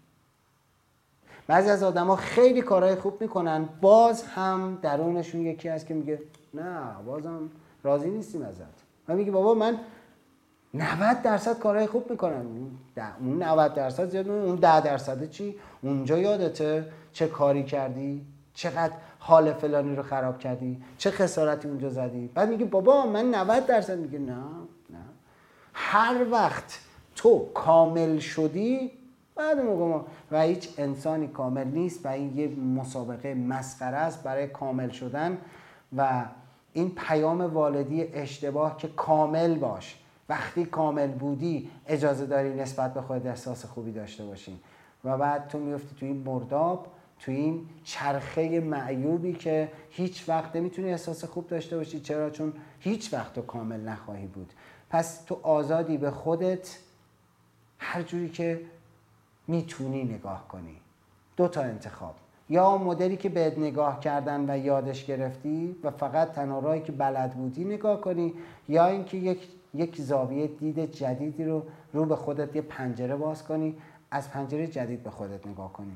B: بعضی از آدما خیلی کارهای خوب میکنن باز هم درونشون یکی هست که میگه نه بازم راضی نیستیم ازت. و میگه بابا من نود درصد کارهای خوب میکنم، اون نود درصد زیاد، اون ده درصد چی؟ اونجا یادته چه کاری کردی؟ چقدر حال فلانی رو خراب کردی؟ چه خسارتی اونجا زدی؟ بعد میگه بابا من نود درصد. میگه نه نه هر وقت تو کامل شدی بعد موقع ما و هیچ انسانی کامل نیست و این یه مسابقه مسخره است برای کامل شدن و این پیام والدی اشتباه که کامل باش. وقتی کامل بودی اجازه داری نسبت به خودت احساس خوبی داشته باشی و بعد تو میفتی تو این مرداب، تو این چرخه معیوبی که هیچ وقت نمیتونی احساس خوب داشته باشی. چرا؟ چون هیچ وقت تو کامل نخواهی بود. پس تو آزادی به خودت هر جوری که میتونی نگاه کنی. دو تا انتخاب، یا مدلی که بهت نگاه کردن و یادش گرفتی و فقط تنها راهی که بلد بودی نگاه کنی، یا اینکه یک یک زاویه دید جدیدی رو رو به خودت یه پنجره باز کنی، از پنجره جدید به خودت نگاه کنی.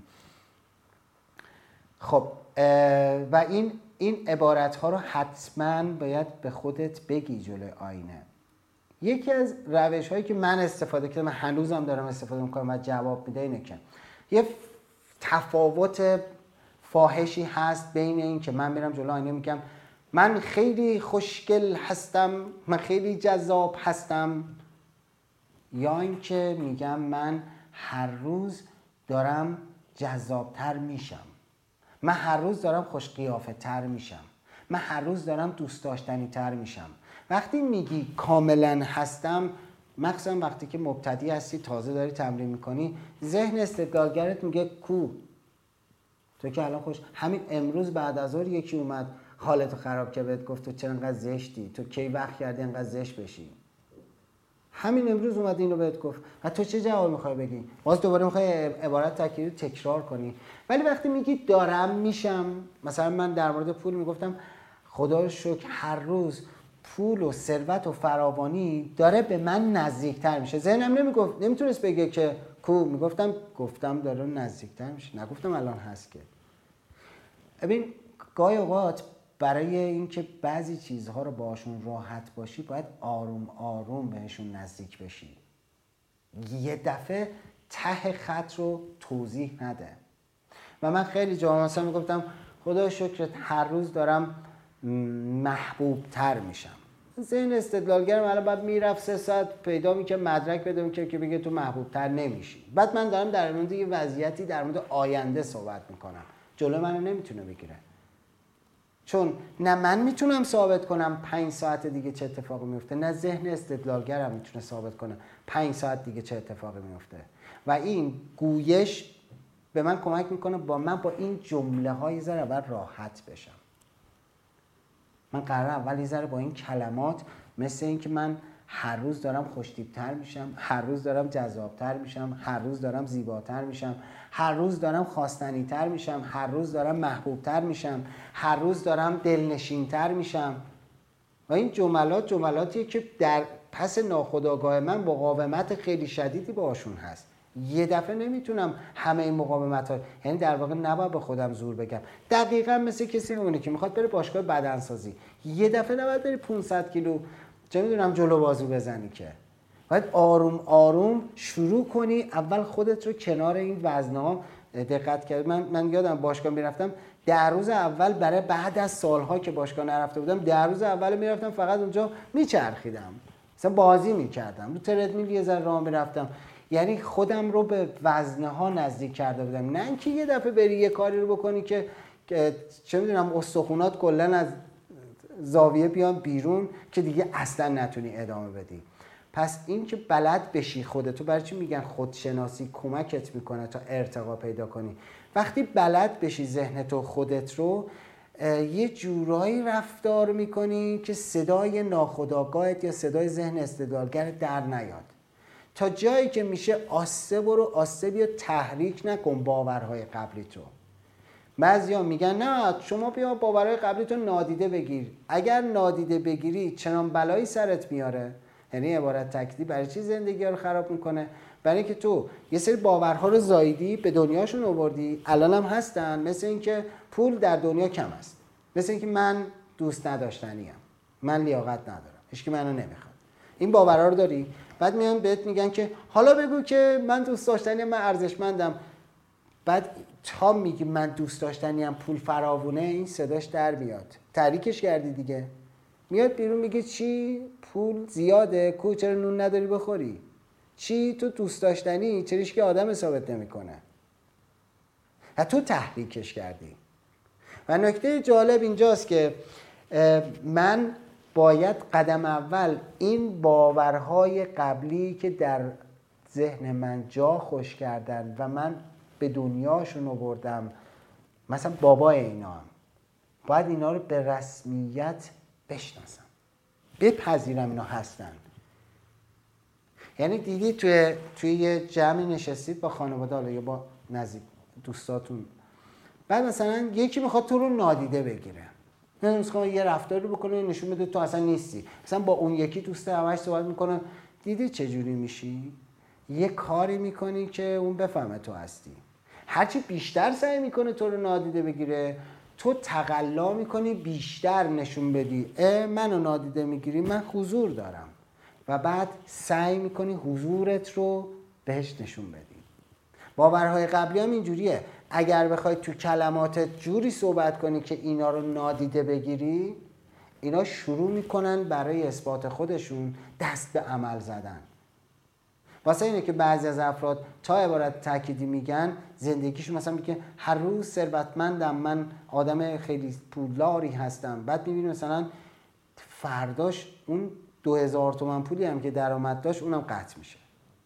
B: خب و این این عبارت ها رو حتما باید به خودت بگی جلوی آینه. یکی از روش هایی که من استفاده کردم، من هنوزم دارم استفاده میکنم و جواب میده اینه که یه تفاوت فاحشی هست بین این که من میرم جلوی آینه میگم من خیلی خوشگل هستم، من خیلی جذاب هستم، یا اینکه میگم من هر روز دارم جذابتر میشم، من هر روز دارم خوش قیافه تر میشم، من هر روز دارم دوست داشتنی تر میشم. وقتی میگی کاملا هستم، مخصوصا وقتی که مبتدی هستی تازه داری تمرین میکنی، ذهن استدلالگرت میگه کو تو که الان خوش، همین امروز بعد از ظهر یکی اومد حالتو خراب که بهت گفت تو چرا انقدر زشتی، تو کی وقت کردی انقدر زشت بشی، همین امروز اومد اینو بهت گفت و تو چه جواب میخوای بگی؟ باز دوباره میخوای عبارت تکراری تکرار کنی. ولی وقتی میگی دارم میشم، مثلا من در مورد پول میگفتم خدا رو شکر هر روز پول و ثروت و فراوانی داره به من نزدیکتر میشه. ذهنم نمیگفت، نمیتونست بگه که کو، میگفتم گفتم داره نزدیکتر میشه، نگفتم الان هست که. ببین گاهی اوقات برای اینکه بعضی چیزها رو باشون راحت باشی باید آروم آروم بهشون نزدیک بشی. یه دفعه ته خط رو توضیح نده. و من خیلی جا مثلا میگفتم خدا شکرت هر روز دارم محبوب تر میشم. ذهن استدلالگرم الان بعد میرفت سه ساعت پیدا میکنه مدرک بده میکنه که بگه تو محبوب تر نمیشی. بعد من دارم در مورد یه وضعیتی در مورد آینده صحبت میکنم، جلو منو نمیتونه بگیره. چون نه من میتونم ثابت کنم پنج ساعت دیگه چه اتفاقی میفته، نه ذهن استدلالگرم میتونه ثابت کنه پنج ساعت دیگه چه اتفاقی میفته. و این گویش به من کمک میکنه با من با این جمله های ذره اول راحت بشم. من قرار اول یه ذره با این کلمات، مثل این که من هر روز دارم خوش‌تیپ‌تر میشم، هر روز دارم جذابتر میشم، هر روز دارم زیباتر میشم، هر روز دارم خواستنی‌تر میشم، هر روز دارم محبوبتر میشم، هر روز دارم دلنشین‌تر میشم. و این جملات جملاتیه که در پس ناخودآگاه من مقاومت خیلی شدیدی باشون هست. یه دفعه نمیتونم همه این مقاومت ها، یعنی در واقع نباید به خودم زور بگم. دقیقاً مثل کسی اونه که میخواد بره باشگاه بدنسازی، یه دفعه نباید بری پانصد کیلو چه میدونم جلو بازو بزنی، که باید آروم آروم شروع کنی. اول خودت رو کنار این وزنها دقت کرد. من من یادم باشگاه میرفتم، در روز اول برای بعد از سالها که باشگاه نرفته بودم، در روز اول میرفتم فقط اونجا میچرخیدم، مثلا بازی میکردم، رو تردمیل یه ذره راه میرفتم. یعنی خودم رو به وزنه ها نزدیک کرده بودم، نه اینکه یه دفعه بری یه کاری رو بکنی که, که چه میدونم استخونات کلا از زاویه بیان بیرون که دیگه اصلا نتونی ادامه بدی. پس این که بلد بشی خودتو، برای چی میگن خودشناسی کمکت میکنه تا ارتقا پیدا کنی. وقتی بلد بشی ذهنتو خودت رو یه جورایی رفتار میکنی که صدای ناخودآگاهت یا صدای ذهن استدلالگر در نیاد. تا جایی که میشه آسته برو، آسته بیا، تحریک نکن باورهای قبلی تو. بعضیا میگن نه شما بیا باورهای قبلی تو نادیده بگیر. اگر نادیده بگیری چنان بلایی سرت میاره، یعنی عبارت تکلیف برای چی زندگی رو خراب میکنه؟ برای اینکه تو یه سری باورها رو زاییدی، به دنیاشون آوردی، الان هم هستن. مثل اینکه پول در دنیا کم است، مثل اینکه من دوست نداشتنیم، من لیاقت ندارم، هیچکی منو نمیخواد. این باورها رو داری، بعد میان بهت میگن که حالا بگو که من دوست داشتنیم، من ارزشمندم. بعد تا میگی من دوست داشتنیم، پول فراوونه، این صداش در میاد، تحریکش کردی دیگه. میاد بیرون میگه چی؟ پول زیاده، کو چرا نون نداری بخوری؟ چی؟ تو دوست داشتنی، چرا هیچ کی آدم حسابت نمیکنه؟ تو تحریکش کردی. و نکته جالب اینجاست که من باید قدم اول این باورهای قبلی که در ذهن من جا خوش کردن و من به دنیاشون آوردم، مثلا بابای اینا هم، باید اینا رو به رسمیت بشناسم، بپذیرم اینا هستن. یعنی دیدی توی توی یه جمعی نشستید با خانواده، حالا یا با نزدیک دوستاتون، بعد مثلا یکی میخواد تو رو نادیده بگیره، نه مثلا یه رفتاری رو بکنه نشون بده تو اصلا نیستی، مثلا با اون یکی دوست همش صحبت میکنه، دیدی چه جوری میشی؟ یه کاری میکنی که اون بفهمه تو هستی. هرچی بیشتر سعی میکنه تو رو نادیده بگیره، تو تقلا میکنی بیشتر نشون بدی اه منو نادیده میگیری، من حضور دارم، و بعد سعی میکنی حضورت رو بهش نشون بدی. باورهای قبلی هم اینجوریه، اگر بخوای تو کلماتت جوری صحبت کنی که اینا رو نادیده بگیری، اینا شروع میکنن برای اثبات خودشون دست به عمل زدن. واسه اینه که بعضی از افراد تا عبارت تأکیدی میگن، زندگیشون مثلا میگه هر روز ثروتمندم، من آدم خیلی پولداری هستم، بعد میبینی مثلا فرداش اون دو هزار تومن پولی هم که درآمد داشت اونم قطع میشه.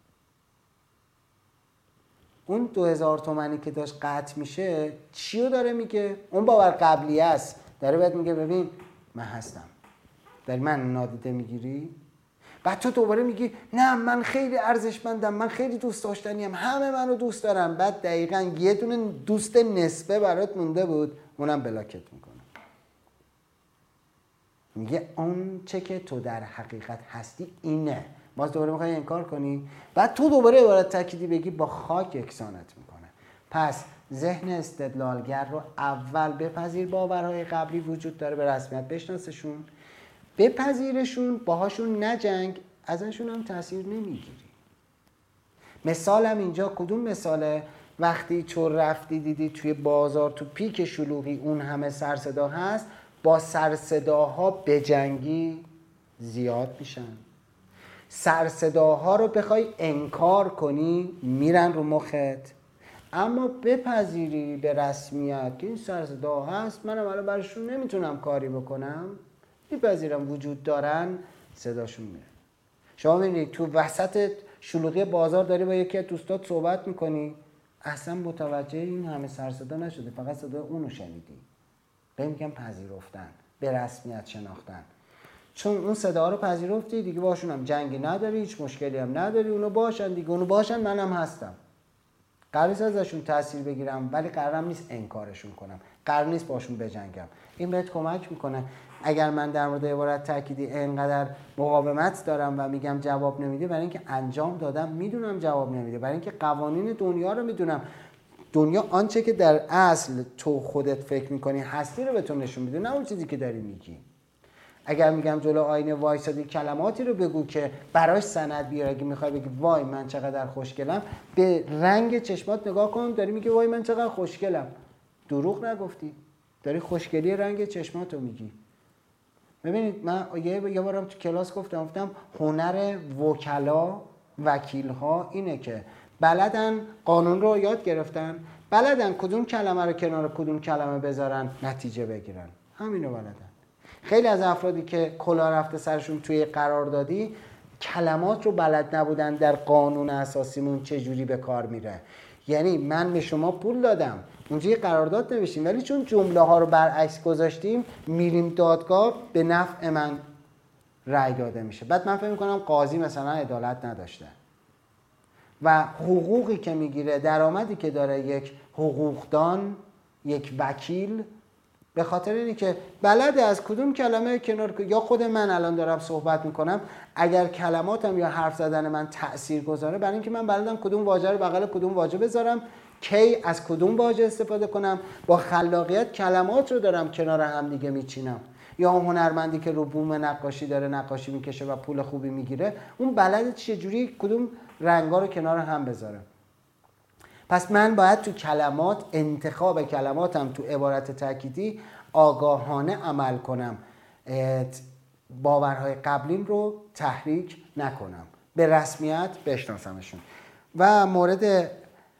B: اون دو هزار تومنی که داشت قطع میشه، چیو داره میگه؟ اون باور قبلی است، داره بهت میگه ببین من هستم، داری من نادیده میگیری؟ بعد تو دوباره میگی نه من خیلی ارزشمندم، من خیلی دوست داشتنیم، همه منو دوست دارن، بعد دقیقاً یه دونه دوست نسبه برات مونده بود، اونم بلاکت میکنه. میگه اون چه که تو در حقیقت هستی اینه. باز دوباره میخوای انکار کنی، بعد تو دوباره عبارت تأکیدی بگی، با خاک یکسانت میکنه. پس ذهن استدلالگر رو اول بپذیر، باورهای قبلی وجود داره، به رسمیت بشناسشون، بپذیرشون، باهاشون نجنگ، ازشون هم تاثیر نمیگیری. مثالم اینجا کدوم مثاله؟ وقتی تو رفتی دیدی توی بازار تو پیک شلوغی اون همه سرصدا هست، با سرصداها بجنگی زیاد میشن. سرصداها رو بخوای انکار کنی میرن رو مخت، اما بپذیری به رسمیت که این سرصدا هست، منم الان براشون نمیتونم کاری بکنم، میپذیرم وجود دارن، صداشون میره. شما میبینید تو وسط شلوغی بازار داری با یکی از دوستات صحبت میکنی، اصلا متوجه این همه سرصدا نشده، فقط صدای اونو شنیدی. به میگم پذیرفتن، به رسمیت شناختن. چون اون صدا رو پذیرفتی دیگه، باشون هم جنگی نداری، هیچ مشکلی هم نداری، اونو باشن دیگه، اونو باشن، منم هستم. قرار نیست ازشون تاثیر بگیرم، ولی قرارم نیست انکارشون کنم، قرار نیست باشون بجنگم. این بهت کمک میکنه. اگر من در مورد عبارت تأکیدی اینقدر مقاومت دارم و میگم جواب نمیده، برای اینکه انجام دادم، میدونم جواب نمیده، برای اینکه قوانین دنیا رو میدونم. دنیا آنچه که در اصل تو خودت فکر میکنی هستی رو به تو نشون میده، نه اون چیزی که داری میگی. اگر میگم جلو آینه وایسادی کلماتی رو بگو که براش سند بیار، اگه میخوای بگی وای من چقدر خوشگلم، به رنگ چشمات نگاه کن، داری میگی وای من چقدر خوشگلم. دروغ نگفتی، داری خوشگلی رنگ چشماتو میگی. ببینید من یه یه بارم تو کلاس گفتم گفتم هنر وکلا وکیل ها اینه که بلدن قانون رو یاد گرفتن، بلدن کدوم کلمه رو کنار کدوم کلمه بذارن نتیجه بگیرن، همینو بلدن. خیلی از افرادی که کلاه رفته سرشون توی قراردادی کلمات رو بلد نبودن در قانون اساسیمون چه جوری به کار میره. یعنی من به شما پول دادم، اونجا یه قرارداد نوشتیم، ولی چون جمله ها رو برعکس گذاشتیم میریم دادگاه، به نفع من رأی داده میشه. بعد من فکر میکنم قاضی مثلا عدالت نداشته و حقوقی که میگیره، درآمدی که داره یک حقوقدان، یک وکیل، به خاطر اینی که بلده از کدوم کلمه کنار، یا خود من الان دارم صحبت میکنم اگر کلماتم یا حرف زدن من تأثیر گذاره، برای اینکه من بلدم کدوم واژه رو بغل کدوم واژه بذارم، کی از کدوم واژه استفاده کنم، با خلاقیت کلمات رو دارم کنار هم دیگه میچینم. یا اون هنرمندی که رو بوم نقاشی داره نقاشی میکشه و پول خوبی میگیره، اون بلده چجوری کدوم رنگا رو کنار هم بذاره. پس من باید تو کلمات، انتخاب کلماتم تو عبارت تأکیدی آگاهانه عمل کنم، باورهای قبلیم رو تحریک نکنم، به رسمیت بشناسمشون. و مورد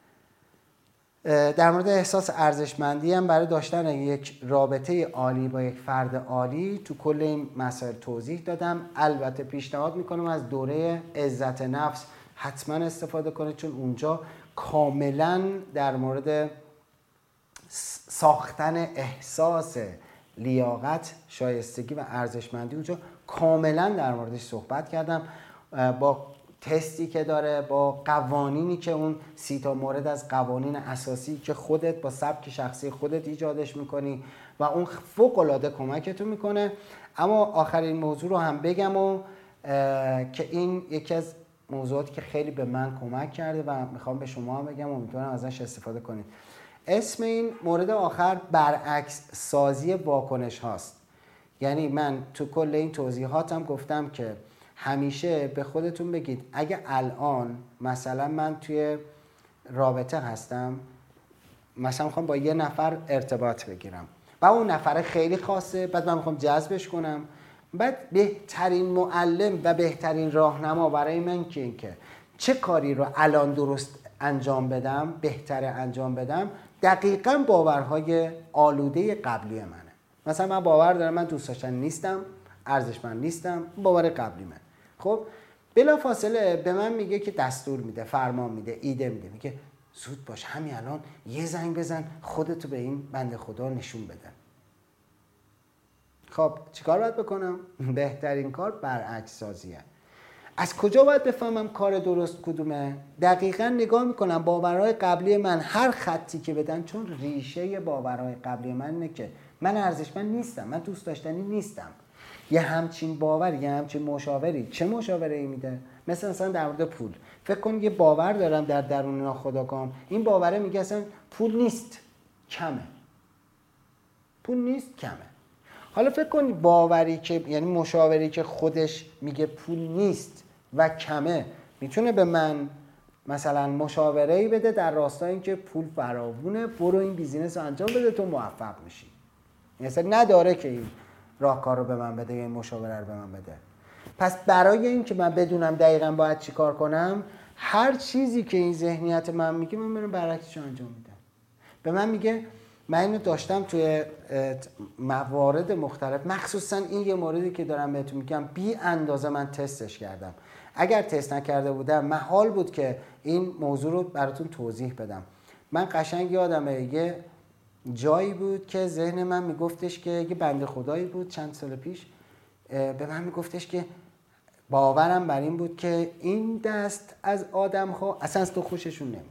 B: در مورد احساس ارزشمندی هم برای داشتن یک رابطه عالی با یک فرد عالی تو کل این مسائل توضیح دادم. البته پیشنهاد میکنم از دوره عزت نفس حتما استفاده کنید، چون اونجا کاملا در مورد ساختن احساس لیاقت، شایستگی و ارزشمندی اونجا کاملا در موردش صحبت کردم، با تستی که داره، با قوانینی که اون سی تا مورد از قوانین اساسی که خودت با سبک شخصی خودت ایجادش میکنی و اون فوق العاده کمکتون میکنه. اما آخرین موضوع رو هم بگم و که این یکی از موضوعاتی که خیلی به من کمک کرده و میخوام به شما هم بگم و امیدوارم ازش استفاده کنید. اسم این مورد آخر برعکس سازی واکنش هاست. یعنی من تو کل این توضیحاتم گفتم که همیشه به خودتون بگید اگه الان مثلا من توی رابطه هستم، مثلا میخوام با یه نفر ارتباط بگیرم و اون نفر خیلی خاصه، بعد من میخوام جذبش کنم، بعد بهترین معلم و بهترین راهنما برای من که این که چه کاری رو الان درست انجام بدم، بهتر انجام بدم، دقیقاً باورهای آلوده قبلی منه. مثلا من باور دارم من دوست داشتن نیستم، ارزشمند نیستم، باور قبلی من. خب بلا فاصله به من میگه که دستور میده، فرمان میده، ایده میده، میگه زود باش همین الان یه زنگ بزن خودتو به این بنده خدا نشون بده. خب چیکار باید بکنم؟ بهترین کار برعکس سازیه. از کجا باید بفهمم کار درست کدومه؟ دقیقاً نگاه میکنم باورهای قبلی من، هر خطی که بدن، چون ریشه باورهای قبلی من اینه که من ارزشمند نیستم، من دوست داشتنی نیستم. یه همچین باور، یه همچین مشاوری چه مشاوره ای میده؟ مثلا مثلا در مورد پول فکر کن یه باور دارم در درون ناخودآگاهم، این باوره میگه اصلا پول نیست، کمه. پول نیست، کمه. حالا فکر کن باوری که یعنی مشاوری که خودش میگه پول نیست و کمه میتونه به من مثلا مشاوره‌ای بده در راستای اینکه پول فراوونه، برو این بیزینس رو انجام بده تو موفق میشی. مثلا نداره که این راهکار رو به من بده یا این مشاوره رو به من بده. پس برای اینکه من بدونم دقیقاً باید چی کار کنم، هر چیزی که این ذهنیت من میگه من برم برعکسش انجام میدم. به من میگه، من اینو داشتم توی موارد مختلف، مخصوصا این یه موردی که دارم بهتون میگم بی اندازه من تستش کردم. اگر تست نکرده بودم محال بود که این موضوع رو براتون توضیح بدم. من قشنگ یادمه یه جایی بود که ذهن من میگفتش که یه بنده خدایی بود چند سال پیش به من میگفتش که باورم بر این بود که این دست از آدم ها اصلا از تو خوششون نمیاد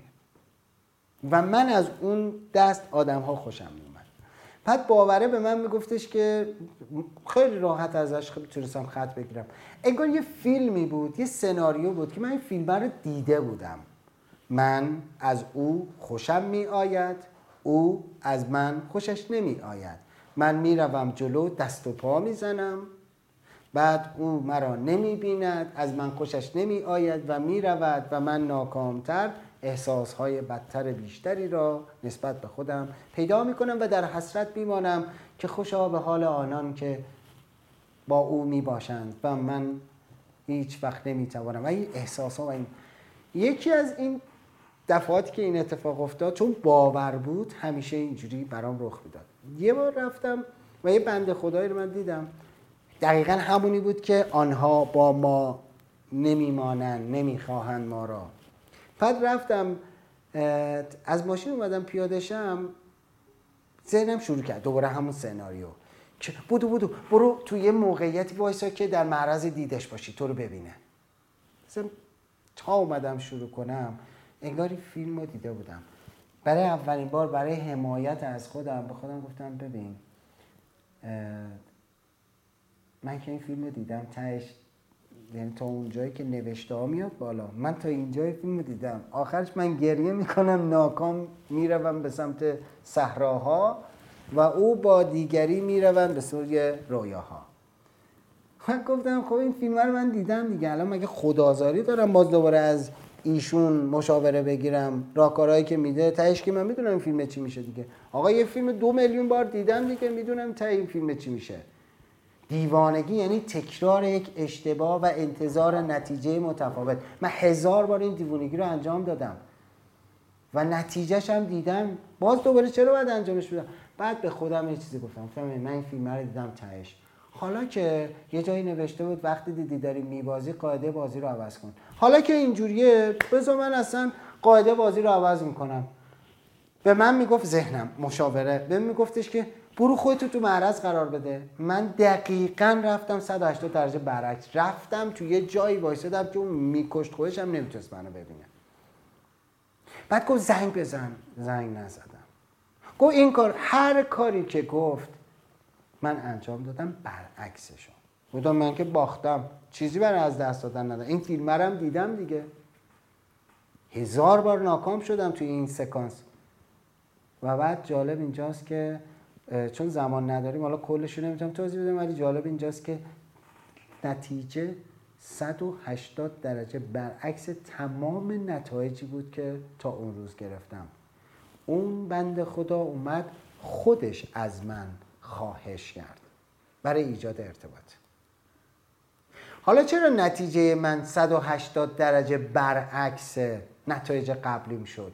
B: و من از اون دست آدم ها خوشم میومد. بعد باوره به من میگفتش که خیلی راحت ازش خیلی تونستم خط بگیرم. انگار یه فیلمی بود، یه سناریو بود که من این فیلم رو دیده بودم. من از او خوشم می آید، او از من خوشش نمی آید. من میروم جلو دست و پا میزنم، بعد او مرا نمی بیند، از من خوشش نمی آید و می رود و من ناکامتر احساسهای بدتر بیشتری را نسبت به خودم پیدا می کنم و در حسرت می مانم که خوشا به حال آنان که با او می باشند و من هیچ وقت نمیتوانم. و این احساسا و این یکی از این دفعاتی که این اتفاق افتاد، چون باور بود همیشه اینجوری برام رخ میداد. یه بار رفتم و یه بنده خدایی رو من دیدم، دقیقا همونی بود که آنها با ما نمیمانند، نمیخواهند ما را. بعد رفتم از ماشین اومدم پیاده شم، ذهنم شروع کرد دوباره همون سناریو که بودو بودو برو توی یه موقعیتی وایسا که در معرض دیدش باشی، تو رو ببینه. مثلا تا اومدم شروع کنم انگاری فیلم رو دیده بودم. برای اولین بار برای حمایت از خودم به خودم گفتم ببین من که این فیلم رو دیدم تهش، یعنی تا اون جایی که نوشته ها میاد بالا، من تا اینجای فیلم رو دیدم، آخرش من گریه میکنم، ناکام میروم به سمت صحراها و او با دیگری میروند به سوی رویاها. من گفتم خب این فیلم رو من دیدم دیگه، الان مگه خدازاری دارم باز دوباره از ایشون مشاوره بگیرم؟ راهکارهایی که میده تهش که من میدونم این فیلم چی میشه دیگه. آقا یه فیلم دو میلیون بار دیدم دیگه، میدونم ته این فیلم چی میشه. دیوانگی یعنی تکرار یک اشتباه و انتظار نتیجه متفاوت. من هزار بار این دیوانگی رو انجام دادم و نتیجهش هم دیدم، باز دوباره چرا باید انجامش بدم؟ بعد به خودم یه چیزی گفتم، فهمی من این فیلم رو دیدم تهش، حالا که یه جایی نوشته بود وقتی دیدی داری میبازی قاعده بازی رو عوض کن، حالا که اینجوریه بذار من اصلا قاعده بازی رو عوض میکنم. به من میگفت ذهنم مشاوره به من میگفتش که برو خودتو تو معرض قرار بده. من دقیقاً رفتم صد و هشتاد درجه برعکس، رفتم تو یه جایی وایسادم که اون میکشت خودش هم نمیتونست منو ببینه. بعد گفت زنگ بزن، زنگ نزدم. گفت این کار، هر کاری که گفت من انجام دادم برعکسشو. گفتم من که باختم، چیزی برای از دست دادن ندارم، این فیلم رو هم دیدم دیگه، هزار بار ناکام شدم توی این سکانس. و بعد جالب اینجاست که چون زمان نداریم حالا کلش رو نمیتونم توضیح بدم، ولی جالب اینجاست که نتیجه صد و هشتاد درجه برعکس تمام نتایجی بود که تا اون روز گرفتم. اون بنده خدا اومد خودش از من خواهش کرد برای ایجاد ارتباط. حالا چرا نتیجه من صد و هشتاد درجه برعکس نتایج قبلیم شد؟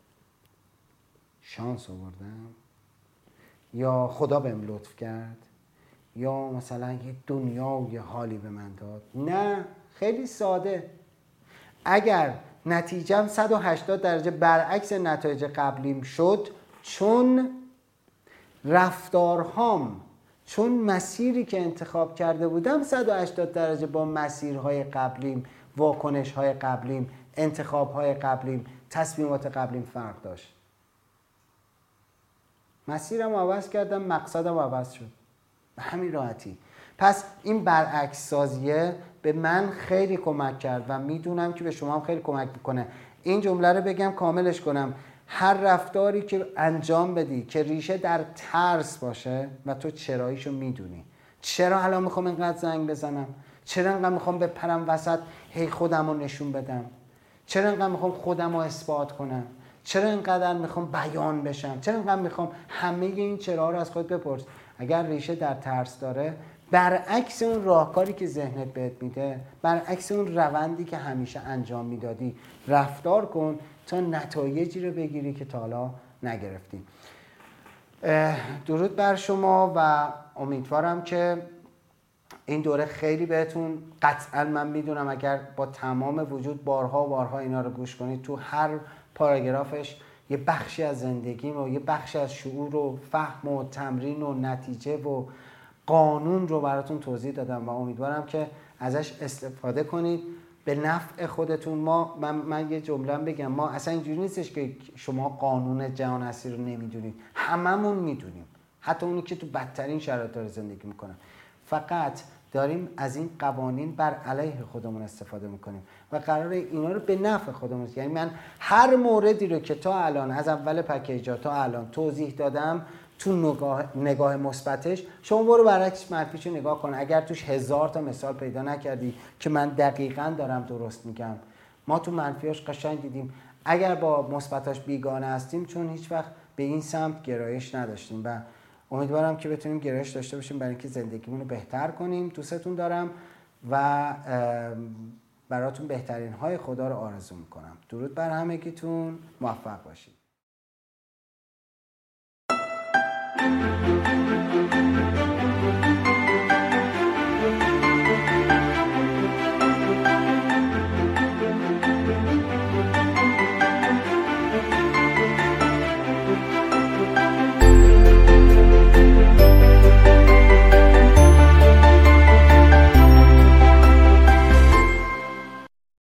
B: شانس آوردم؟ یا خدا بهم لطف کرد؟ یا مثلا یه دنیا و یه حالی به من داد؟ نه، خیلی ساده. اگر نتیجم صد و هشتاد درجه برعکس نتایج قبلیم شد، چون رفتارهام، چون مسیری که انتخاب کرده بودم صد و هشتاد درجه با مسیرهای قبلیم، واکنشهای قبلیم، انتخابهای قبلیم، تصمیمات قبلیم فرق داشت. مسیرم عوض کردم، مقصدم عوض شد، به همین راحتی. پس این برعکس سازیه به من خیلی کمک کرد و میدونم که به شما هم خیلی کمک میکنه. این جمله رو بگم کاملش کنم: هر رفتاری که انجام بدی که ریشه در ترس باشه و تو چراییشو میدونی، چرا الان میخوام اینقدر زنگ بزنم، چرا اینقدر میخوام بپرم وسط هی خودم رو نشون بدم، چرا اینقدر میخوام خودم رو اثبات کنم، چرا اینقدر میخوام بیان بشم، چرا اینقدر میخوام همه این چرا رو از خود بپرس. اگر ریشه در ترس داره، برعکس اون راهکاری که ذهنت بهت میده، برعکس اون روندی که همیشه انجام میدادی رفتار کن تا نتایجی رو بگیری که تا حالا نگرفتی. درود بر شما و امیدوارم که این دوره خیلی بهتون، قطعا من میدونم اگر با تمام وجود بارها و بارها اینا رو گوش کنید، تو هر پاراگرافش یه بخشی از زندگیم و یه بخشی از شعور و فهم و تمرین و نتیجه و قانون رو براتون توضیح دادم و امیدوارم که ازش استفاده کنید به نفع خودتون. ما من, من یه جمله بگم، ما اصلا اینجوری نیستش که شما قانون جهان هستی رو نمیدونید، هممون میدونیم، حتی اونی که تو بدترین شرایط داره زندگی میکنن. فقط داریم از این قوانین بر علیه خودمون استفاده میکنیم و قراره اینا رو به نفع خودمون، یعنی من هر موردی رو که تا الان از اول پکیجا تا الان توضیح دادم تو نگاه نگاه مثبتش، شما برو برعکس منفیشو نگاه کن. اگر توش هزار تا مثال پیدا نکردی که من دقیقاً دارم درست میگم، ما تو منفیاش قشنگ دیدیم. اگر با مثبتاش بیگانه هستیم چون هیچ وقت به این سمت گرایش نداشتیم و امیدوارم که بتونیم گرایش داشته باشیم برای اینکه زندگیمون رو بهتر کنیم. دوستتون دارم و براتون بهترین های خدا رو آرزو میکنم. درود بر همگیتون، موفق باشید.